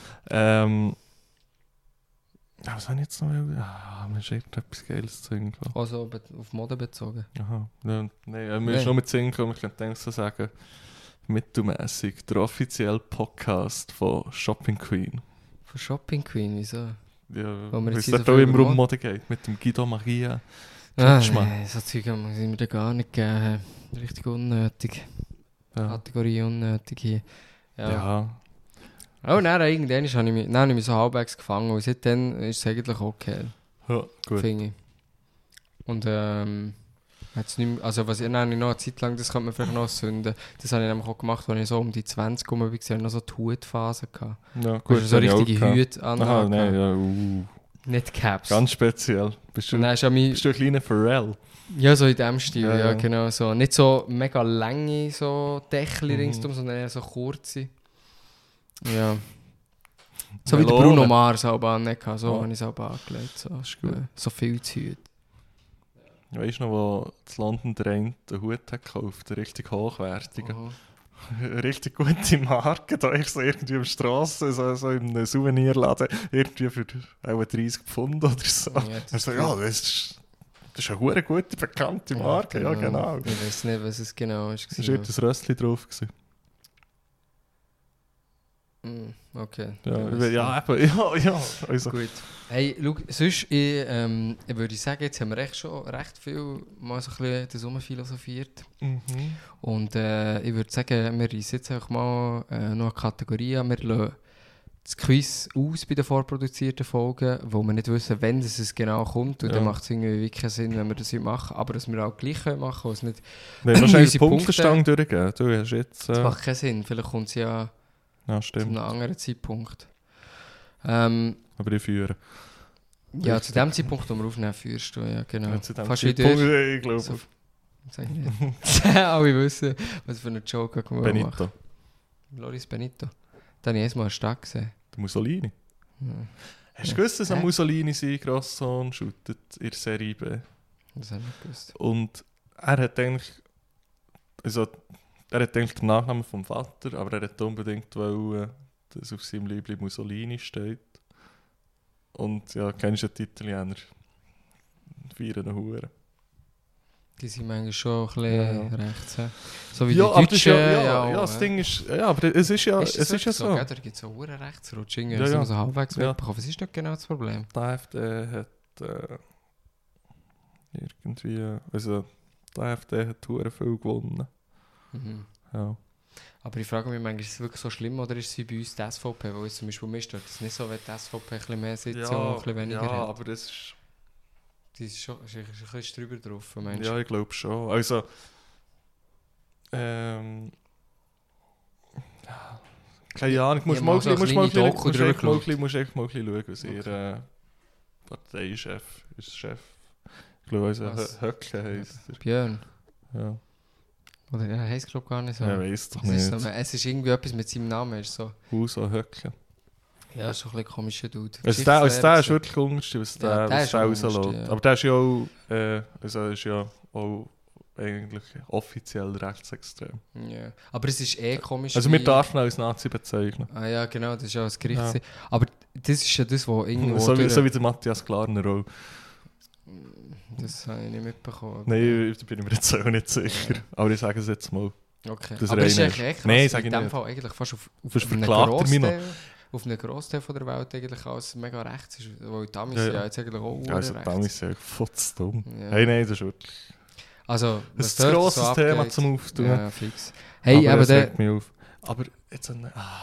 Was habe ich jetzt noch? Mir ist irgendetwas Geiles zu singen gekommen. Also auf Mode bezogen. Aha. Ja, nein, mir ist nur mit Singen gekommen, ich könnte so sagen, mittelmäßig. Der offizielle Podcast von Shopping Queen. Von Shopping Queen, wieso? Ja, Wo wir weil jetzt es so dort auch viel immer über um Mode geht. Mit dem Guido Maria. Ah, Kretschmann. nein, so Zeug muss ich mir da gar nicht geben. Richtig unnötig. Ja. Kategorie unnötig hier. Ja. Oh, nein, irgendwann habe ich mich so halbwegs gefangen und seitdem ist es eigentlich okay, Ja, gut. finde ich. Und hat's nicht mehr, also was ich, dann habe ich noch eine Zeit lang, das könnte man vielleicht noch sünden, das habe ich nämlich auch gemacht, als ich so um die 20 rum war, ich noch so die Hutphase gehabt. Ja, Gut, gut. so das habe ich richtige auch gehabt. Hüte an. Aha, nein, ja. Nicht Caps. Ganz speziell. Bist und du, dann ist ja mein, bist du ein kleiner Pharrell? ja, so in dem Stil, Ja, ja, ja. genau so. Nicht so mega lange so Dächli Mhm. ringsum, sondern eher so kurze. Ja. So wie der Melone. Bruno Mars auch angelegt hat, so Ja. habe ich es auch angelegt. So, ist gut. so viel zu Hüte. Weißt du noch, wo in London der eine den Hut hat gekauft, einen richtig hochwertigen? Oh. Eine richtig gute Marke, da ich so irgendwie am Strasse, so in einem Souvenirladen, irgendwie für auch 30 Pfund oder so. Ja, Er so, ja, das ist eine hure gute, bekannte Marke, ja genau. Ich weiß nicht, was es genau ist. Da war ein Rössli drauf. Gewesen. Okay. Ja, Ich weiss ja, nicht. eben, ja. Also, Gut. Hey, schau, sonst ich würde sagen, jetzt haben wir echt schon recht viel mal so ein bisschen das philosophiert. Und ich würde sagen, wir reissen jetzt einfach mal noch eine Kategorie an. Wir lassen das Quiz aus bei den vorproduzierten Folgen, wo wir nicht wissen, wann es genau kommt. Und Ja. dann macht es irgendwie wirklich keinen Sinn, wenn wir das heute machen. Aber dass wir auch gleich machen können, was nicht... wir haben wahrscheinlich Unsere den Punktestand durchgegeben. Du hast jetzt... Das macht keinen Sinn. Vielleicht kommt es ja ja, zu stimmt. einem anderen Zeitpunkt. Aber ich führe. Ja, Richtig. zu dem Zeitpunkt, wo wir aufnehmen, führst du, ja, genau. Ja, zu dem Fast wie Zeitpunkt, dir. ich glaube, So, sag ich nicht. Alle wissen, was für einen Joke ich gemacht habe. Benito. Loris Benito. Da habe ich erstmal eine Stadt gesehen. Der Mussolini. Ja. Hast du gewusst, dass Hä? ein Mussolini sein Grosssohn shootet in der Serie B? Das habe ich nicht gewusst. Und er hat eigentlich... Also, er hat eigentlich den Nachnamen vom Vater, aber er hat unbedingt wollen, dass auf seinem Liebling Mussolini steht. Und ja, kennst du die Italiener? Feiern eine Hure. Die sind manchmal schon ein bisschen Ja. rechts. He? So wie Ja, die aber das ist Deutschen. ja, das Ding ist... Ja, aber es ist ja, Ist es das ist ja so. gell? Da gibt es so einen Rechtsrutsch. Irgendwie Ja, sind ja. wir so halbwegs Ja. wegbekommen. Was ist doch genau das Problem? Die AfD hat irgendwie... Also, die AfD hat hure viel gewonnen. Mhm. Ja. Aber ich frage mich manchmal, ist es wirklich so schlimm oder ist es wie bei uns die SVP? Weil jetzt zum Beispiel mir stört es nicht so, wenn die SVP ein bisschen mehr sitzt und ein bisschen weniger ja, hat. aber das ist... Die ist schon ist ein bisschen drüber drauf, meinst du? Ja, ich glaube schon. Also... Keine Ahnung, musst Ja, mal mal so eine kleine Doku drüber geschaut. musst echt mal schauen, was ihr Parteichef ist. Chef. Ich glaube, also Was? Höcke heisst er. Björn. Ja, Oder er heisst glaube gar nicht so. er weiss doch es, ist nicht. so es ist irgendwie etwas mit seinem Namen. Ist so. Huso Höcke. Ja, ist so ein bisschen komischer Dude. Also der ist Geschichtslehrer wirklich der unterste, was Ja, der der ist was am rauslässt. untersten, ja. Aber der ist ja auch... also ist ja auch eigentlich offiziell rechtsextrem. Ja. Aber es ist komisch. Also wir dürfen ihn als Nazi bezeichnen. Ah ja, genau, das ist ja das Gericht. Ja. Aber das ist ja das, was irgendwo... So wie der Matthias Klarner auch. Das habe ich nicht mitbekommen. Nein, da bin ich mir jetzt auch nicht sicher. Ja. Aber ich sage es jetzt mal. Okay. Das Aber es ist reine- eigentlich echt Nein, krass, sag ich in dem nicht. Fall eigentlich fast auf Sonst einem verklagt er mich noch. Grossteil, auf einem Grossteil von der Welt eigentlich alles mega rechts ist. Weil die Amis Ja, sind ja. ja jetzt eigentlich auch Also rechts. damit ist ja fotz dumm. Ja. Hey, nein, das ist wirklich... Also, Das was ist ein dort grosses so Thema abgeht- zum Auftun. Ja, fix. Hey, aber das der... regt mich auf. Aber jetzt...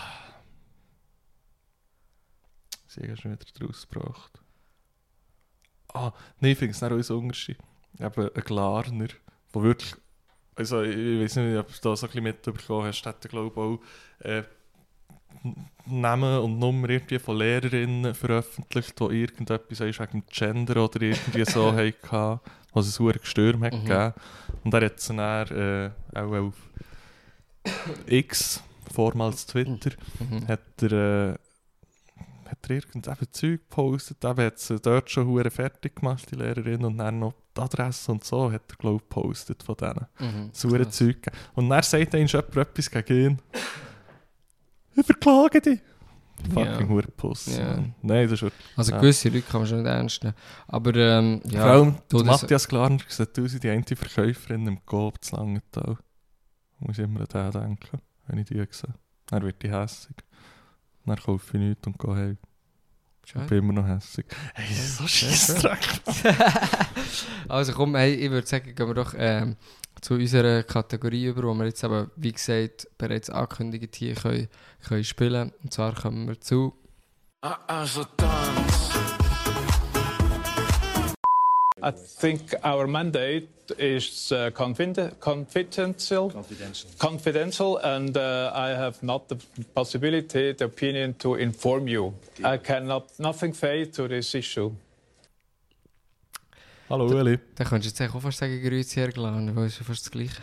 Sie haben schon wieder draus gebracht. Nein, ich finde es nicht unser Unterschied. Eben ein Glarner, der wirklich... Also ich weiß nicht, ob du da so ein bisschen mitbekommen hast, hat er glaube ich auch Namen und Nummer irgendwie von Lehrerinnen veröffentlicht, die irgendetwas wegen Gender oder irgendwie so hatten, was es verdammt Gestürm hat gegeben. Und er hat es dann auch auf X, vormals Twitter, hat er irgendein Zeug gepostet, eben hat es dort schon verdammt fertig gemacht, die Lehrerin, und dann noch die Adresse und so hat er, glaube ich, gepostet von denen. So ein krass. Zeug. Und dann sagt er jemand etwas gegen ihn. Ich verklage dich. Fucking Hurenpuss. Ja. Nein, das ist wirklich... Also Ja. gewisse Leute kann man schon nicht ernst nehmen. Aber ja, Vor allem du, das- Matthias Klarner sieht aus wie die eine Verkäuferin im Coop zu Langenthal. Muss ich immer an den denken, wenn ich die sehe. Dann wird die hässig. Dann kaufe ich nichts und gehe heim. Ich bin immer noch hässig. Hey, das ist so Scheissdreck. Also komm, hey, ich würde sagen, gehen wir doch zu unserer Kategorie über, wo wir jetzt eben, wie gesagt, bereits angekündigt hier können spielen. Und zwar kommen wir zu... I think our mandate is confidential, and I have not the possibility, the opinion to inform you. I cannot nothing say to this issue. Hallo Ueli. Da könntest du jetzt eigentlich auch fast sagen, Grüezi hergeladen, weil es ist ja fast das Gleiche.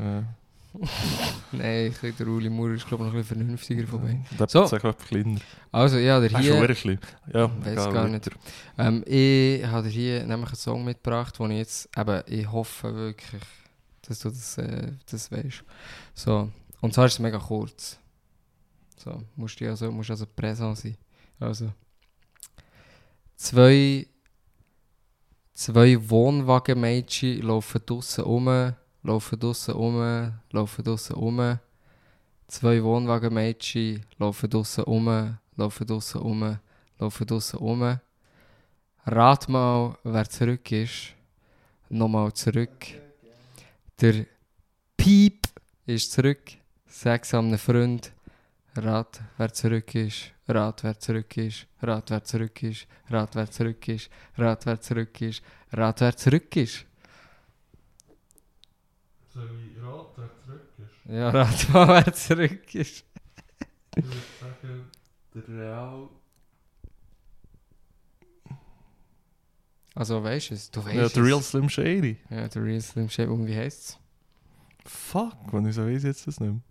Nein, ich glaube, der Uli Maurer ist glaube ich noch ein bisschen vernünftiger vorbei. Der So. ist auch kleiner. Also, ja, der Er ist hier... schon ein klein. Ja, Weiß egal, gar weiter. nicht. Ich habe dir hier nämlich einen Song mitgebracht, den ich jetzt eben, ich hoffe wirklich, dass du das weißt. So. Und zwar ist es mega kurz. So, musst also präsent sein. Also. Zwei Wohnwagenmädchen laufen draussen rum. Zwei Wohnwagenmädchen laufen draussen um. Rat mal, wer zurück ist. Nochmal zurück. Der Piep ist zurück. Sag's einem Freund. Rat, wer zurück ist. Rat, wer zurück ist. Rat, wer zurück ist. Rat, wer zurück ist. Rat, wer zurück ist. Rat, wer zurück ist. Soll ich raten, wer zurück ist? Ja, rat mal, wer zurück ist. Ich würde sagen, der Real... Also, weißt du es? Du weißt Ja, der Real es. Slim Shady. Ja, der Real Slim Shady. Und wie heisst es? Fuck, wann ich so weiss jetzt das nicht mehr.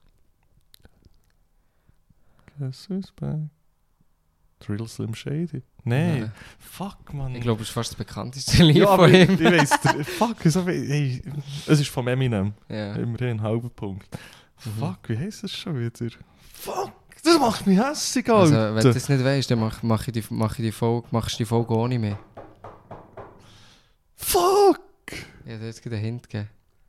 Guess who's back? Der Real Slim Shady? Nein. Nein. Fuck, Mann. Ich glaube, es ist fast das bekannteste Lied ja, aber von ich ihm. weiss, fuck, wieso hey, es ist von Eminem. Ja. Immerhin, halber Punkt. Fuck, wie heisst das schon wieder? Fuck, das macht mich hässig, Also, Alter. wenn du das nicht weißt, dann machst du die Folge ohne mehr. Fuck! Ich habe dir jetzt gerade einen Hint gegeben.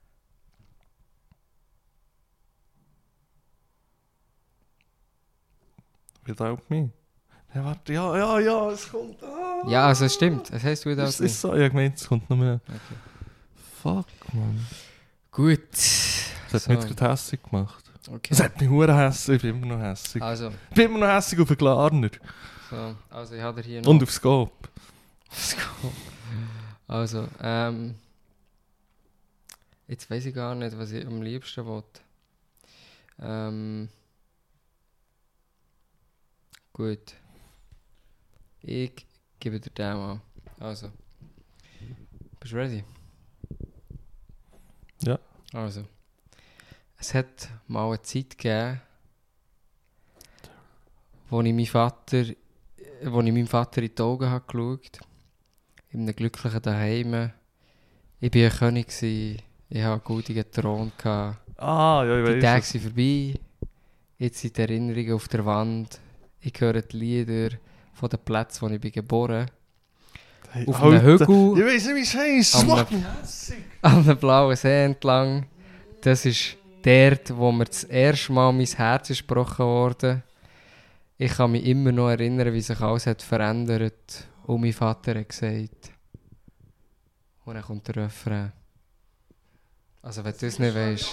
Without me. Ja, warte, ja, es kommt. Ja, also es stimmt. Es heisst Without Es Me. ist so, ich gemeint, es kommt noch mehr. Okay. Fuck, Mann. Gut. Das hat So. mich gerade hässig gemacht. Okay. Das hat mich hure hässig, ich bin immer noch hässig. Also, Ich bin immer noch hässig auf den Glarner. also ich habe dir hier noch... Und auf Scope. Also, jetzt weiß ich gar nicht, was ich am liebsten will. Gut. Ich gebe dir den mal. Also. Bist du ready? Ja. Also. Es hat mal eine Zeit gegeben, wo ich meinem Vater in die Augen habe geschaut. In einem glücklichen Daheim. Ich war ein König Ich hatte einen guten Thron. Gehabt. Ah, ja, ich Die weiß. Tage sind vorbei. Jetzt sind die Erinnerungen auf der Wand. Ich höre die Lieder von den Plätzen, wo ich bin geboren Hey, auf einem Alter, Hügel. Ich weiß nicht, wie es heisst. Am- Das macht mich hässig. An einem blauen See entlang. Das ist dort, wo mir das erste Mal mein Herz ist gebrochen wurde. Ich kann mich immer noch erinnern, wie sich alles hat verändert. Und mein Vater hat gesagt. Und dann kommt der Refrain. Also wenn du das nicht weißt.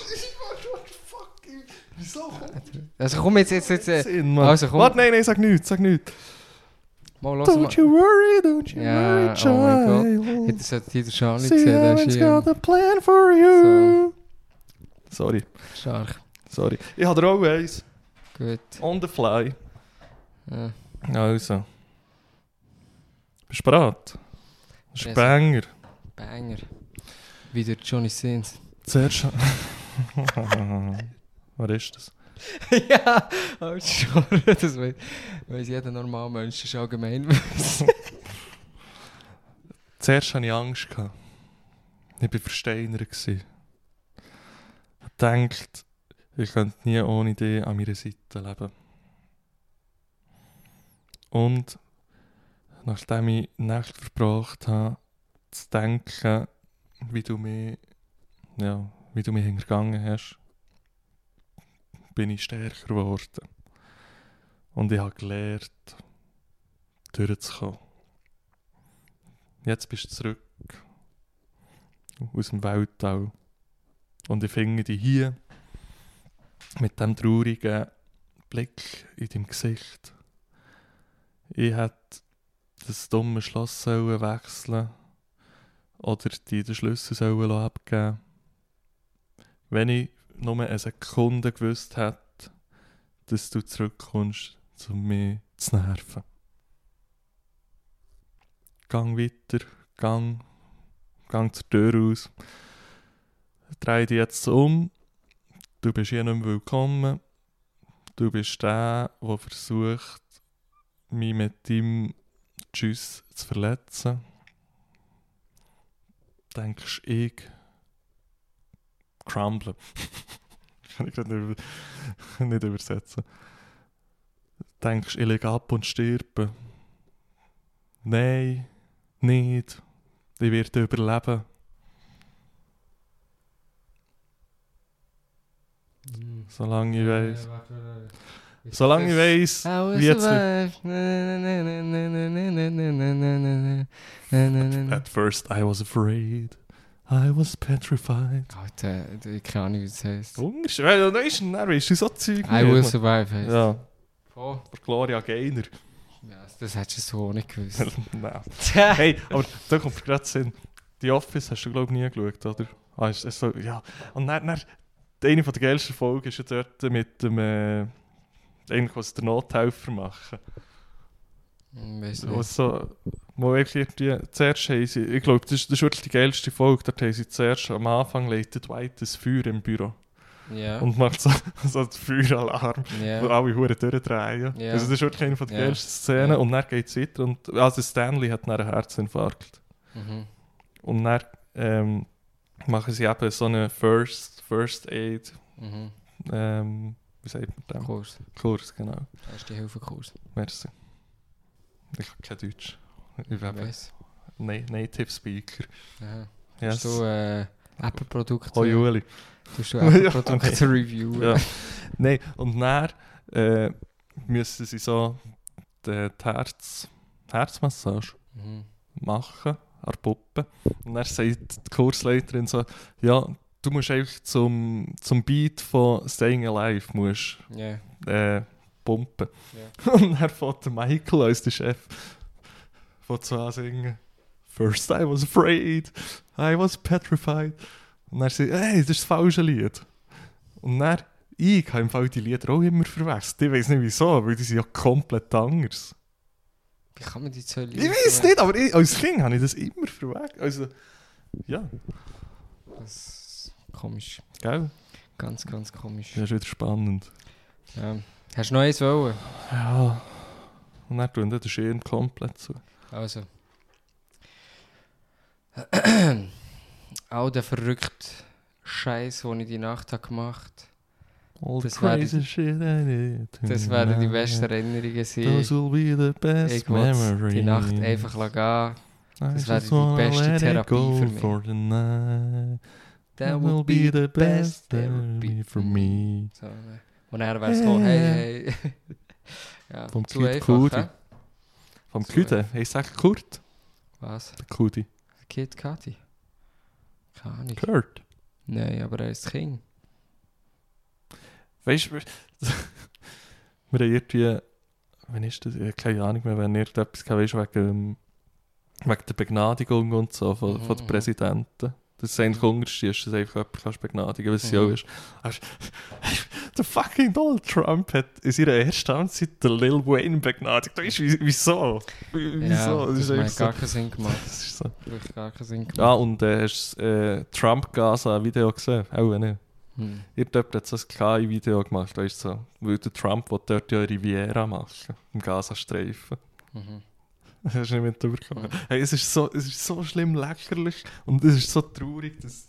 Wieso? Also komm jetzt. Sinn, Mann. Also komm. Warte, nein, sag nichts. Mal los. Don't you worry, Ja, oh mein Gott. Das hat jeder Charlie See, gesehen. I've Das ist got hier a plan for you. Sorry. stark. Ich habe auch eins. Gut. On the fly. Ja. Also. Bist du bereit? Das ist ein Banger. Banger. Wie der Johnny Sins. Zuerst... Was ist das? Ja, oh, schon. Das weiss jeder normale Mensch, das ist allgemein. Zuerst hatte ich Angst. Ich war versteinert. Ich dachte, ich könnte nie ohne dich an meiner Seite leben. Und nachdem ich Nächte verbracht habe, zu denken, wie du mich hintergangen hast, bin ich stärker geworden. Und ich habe gelernt, durchzukommen. Jetzt bist du zurück aus dem Weltall. Und ich finde dich hier mit dem traurigen Blick in deinem Gesicht. Ich hätte das dumme Schloss wechseln oder dir den Schlüssel abgeben. Wenn ich nur eine Sekunde gewusst hätte, dass du zurückkommst, um mich zu nerven. Gang weiter, gang zur Tür raus. Dreh dich jetzt um. Du bist hier nicht mehr willkommen. Du bist der versucht, mich mit deinem Tschüss zu verletzen. Denkst ich crumble. Kann ich gerade nicht übersetzen. Denkst ich lege ab und sterbe. Nein, nicht. Ich werde überleben. Solange ich weiss. Solange ich weiss, wie jetzt. At first I was afraid. I was petrified. Alter, ich kann auch nicht, wie das heisst. Ungarsch, weil da ist so Zeug. I will survive heisst. Ja, Oh. für Gloria Gaynor. Ja, das hättest du so auch nicht gewusst. Nein. Hey, aber da kommt mir gerade Sinn. Die Office hast du, glaube ich, nie geschaut, oder? Ah, ist das so, ja. Und dann eine der geilsten Folgen ist ja dort mit dem, eigentlich was der Nothelfer machen. Weiss Was nicht. so, wo wirklich zuerst haben sie, ich glaube, das ist wirklich die geilste Folge, dort haben sie zuerst am Anfang leitet Dwight das Feuer im Büro Ja. und macht so den Feueralarm, wo Ja. alle Huren durchdrehen. Ja. Also das ist wirklich eine der Ja. geilsten Szenen Ja. und dann geht es weiter und also Stanley hat dann einen Herzinfarkt Mhm. und dann machen sie eben so eine First Aid Mhm. wie sagt man das? Kurs. Kurs, genau. Das ist die Hilfekurs. Merci. Ich habe kein Deutsch. Ich bin Weiss. Native Speaker. Aha. Yes. Tust du Apple-Produkte Oh Juli. tust du Apple-Produkte reviewen? Ja. Nein, und dann müssen sie so die Herzmassage Mhm. machen an der Puppe. Und dann sagt die Kursleiterin so, ja, du musst einfach zum Beat von Staying Alive musst, Ja. pumpen. Ja. Und dann fängt der Michael als der Chef von zu singen. First I was afraid, I was petrified. Und dann sagt hey, das ist das falsche Lied. Und dann, ich habe im Fall die Lieder auch immer verwechselt. Ich weiß nicht wieso, weil die sind ja komplett anders. Wie kann man die zwei Ich weiß nicht, aber als Kind habe ich das immer verwechselt. Also, ja, Das ist komisch. gell? Ganz, ganz komisch. Das ist wieder spannend. Ja. Hast du noch eins wollen? Ja. Und dann tun der Schirm komplett zu. Also. All der verrückte Scheiß, den ich die Nacht habe gemacht All the Das wäre- crazy shit I did Das werden die besten tonight. Erinnerungen sein. Those will be the best Ich will memories. die Nacht einfach gehen. Das I wäre just die wanna beste let it Therapie go für mich. for the night. That will be the best therapy for me. So, ne. Und dann wäre es so, hey. Ja, Vom zu Kid einfach, Cudi. hä? Vom So Küde, ich sag Kurt. Was? Der Kudi. Kid Cudi? Keine Ahnung. Kurt. Nein, aber er ist King. Weißt du, wir haben irgendwie, wann ist das? Ich habe keine Ahnung mehr, wenn irgendetwas gehabt, weißt, wegen der Begnadigung und so von den Präsidenten. Das ist eigentlich das Unterste, dass du einfach jemanden kannst begnadigen, was sie auch ist. Aber der fucking Donald Trump hat in seiner ersten Amtszeit den Lil Wayne begnadigt. Weißt du, wieso? Ja, Das das ist hat einfach gar so. keinen Sinn gemacht. Das ist so. Wirklich gar keinen Sinn gemacht. Ja, und hast du das Trump-Gaza-Video gesehen? Auch nicht. Irgendjemand hat so ein KI-Video gemacht, weißt du, so. Weil der Trump will dort ja Riviera machen, im Gazastreifen. Mhm. Das hast du nicht mitbekommen. Hey, es ist so schlimm lächerlich und es ist so traurig, dass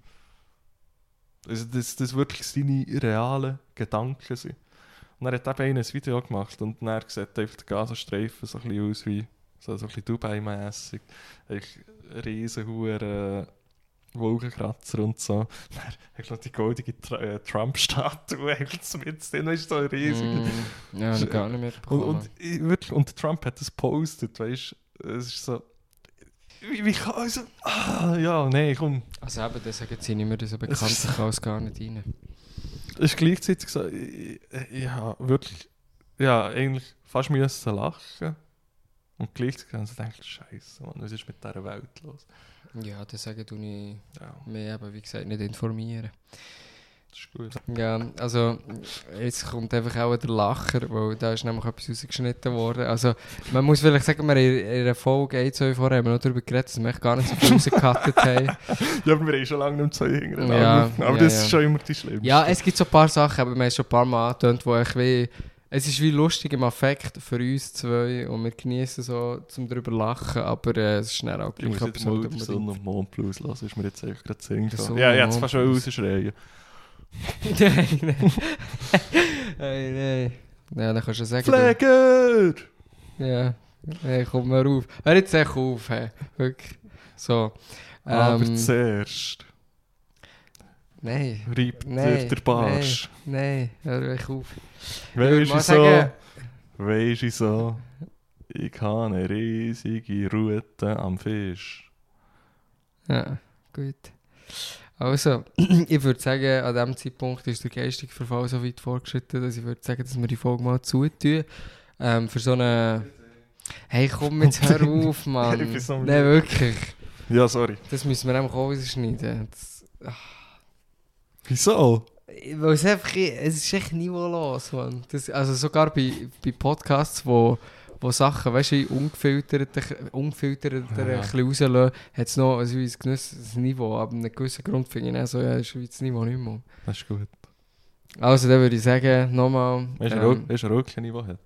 das wirklich seine realen Gedanken sind. Und er hat eben einer ein Video gemacht und dann sieht einfach der Gazastreifen so ein bisschen aus wie so ein bisschen Dubai-mässig. Riesen hohe Wolkenkratzer und so. Dann hat noch die goldige Trump-Statue eigentlich mit drin, ist so riesig. Ja, ich gar nicht mitbekommen. Und Trump hat das gepostet, weißt du? Es ist so. Wie kann also. Ja, nein, komm. Also eben, das sagen sie nicht mehr, das bekannt sich alles gar nicht rein. Es ist gleichzeitig so, ich habe wirklich, ja, eigentlich fast müssen lachen. Und gleichzeitig haben sie gedacht, Scheiße, Mann, was ist mit dieser Welt los? Ja, das sagen du nicht Ja, mehr, eben, wie gesagt, nicht informieren. das ist gut. Ja, also jetzt kommt einfach auch der Lacher, weil da ist nämlich etwas rausgeschnitten worden. Also man muss vielleicht sagen, wir in einer Folge 1, 2 vorher haben wir noch darüber geredet, dass wir echt gar nicht so viel rausgecuttet haben. Ja, aber wir haben schon lange nicht zwei hintereinander. Ja, aber ja, das ja. ist schon immer die Schlimmste. Ja, es gibt so ein paar Sachen, aber wir haben es schon ein paar Mal angetönt, wo ich wie... Es ist wie lustig im Affekt für uns zwei und wir genießen so, zum darüber lachen, aber es ist schnell auch Ich muss gleich jetzt mal etwas, den was Sonne und Mondblues lassen, ist mir jetzt einfach gerade Sinn Der gekommen. Sonne- Ja, und jetzt fast schon Mondblues. rausschreien. Nein, nein. Ja, dann kannst du sagen... Pfleger! Ja, hey, komm mal auf. Hör jetzt echt auf, hey. Wirklich. So. Aber zuerst Nein. reibt Nein, der Barsch. Nein, hör echt auf. Weisst mal du so? sagen- Weisst du so? Ich habe eine riesige Rute am Fisch. Ja, gut. Also, ich würde sagen, an diesem Zeitpunkt ist der geistige Verfall so weit fortgeschritten, dass ich würde sagen, dass wir die Folge mal zutun. Für so eine... Hey, komm jetzt, hör auf, Mann. Ich bin so Nein, müde. wirklich. Ja, sorry. Das müssen wir einfach auch rausschneiden. Wieso? Weil es einfach, es ist echt niveaulos, Mann. Das, also sogar bei Podcasts, wo Sachen, weißt du, ungefilterter ein bisschen rauslassen, hat es noch ein gewisses Niveau. Aber einem gewissen Grund finde ich dann so, ja, das ist das Niveau nicht mehr. Das ist gut. Also dann würde ich sagen, nochmal... Weißt du, ein Röckchen, das hat?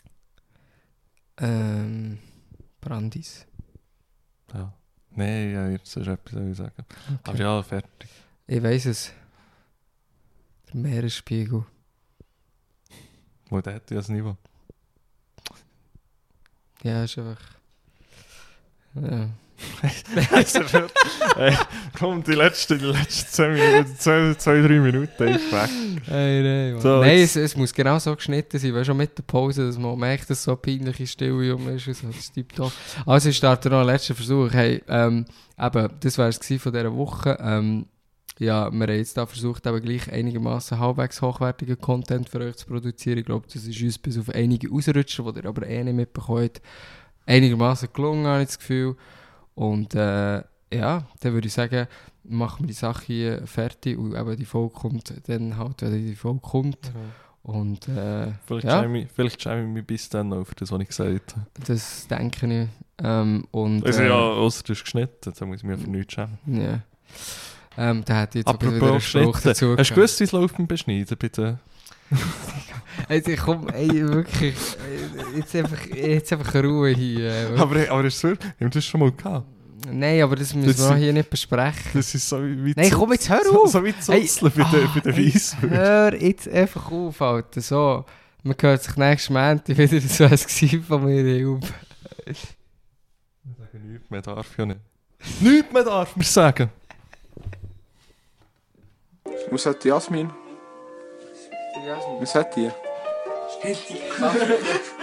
Brandis. Ja. Nein, ja, jetzt ist etwas, soll ich sagen. Okay. Aber ja, fertig. Ich weiss es. Der Meeresspiegel. Wo der hat ja das Niveau. Ja, ist einfach... Ja. Hey, komm, die letzten 2, 3 Minuten ist weg. Hey, nein, So, nein jetzt- es muss genau so geschnitten sein, weil schon mit der Pause, dass man merkt, dass so peinliche Stille um ist. So, das tipptopp. Also ich starte noch einen letzten Versuch. Hey, eben, das war es von dieser Woche. Ja, wir haben jetzt da versucht, eben gleich einigermaßen halbwegs hochwertigen Content für euch zu produzieren. Ich glaube, das ist uns bis auf einige Ausrutscher, die ihr aber eh nicht mitbekommt, einigermaßen gelungen, habe ich das Gefühl. Und ja, dann würde ich sagen, machen wir die Sache hier fertig und eben die Folge kommt dann halt, wenn die Folge kommt. Und Vielleicht ja, schäme ich mich bis dann noch für das, was ich gesagt habe. das denke ich. Und, Also ja, außer du hast geschnitten, dann muss ich mich für nichts schämen. ja. Da hat jetzt auch wieder einen Apropos Spruch geschnitten, dazu. hast du gewusst, wie es läuft beim Beschneiden, bitte? Also, komm, ey, wirklich, jetzt einfach Ruhe hier. Aber ist es wirklich? Haben wir das schon mal gehabt? Nein, aber das müssen wir auch hier nicht besprechen. Das ist so wie Nein, komm jetzt, hör auf! So wie Zutzeln bei den Weisswürsten. Hör jetzt einfach auf, Alter. So, man hört sich nächstes Montag wieder so ein Gesicht von mir Hilfe. Ich sage nichts mehr, darf ja nicht. Nichts mehr darf man sagen. Was hat die Jasmin? Was hat die?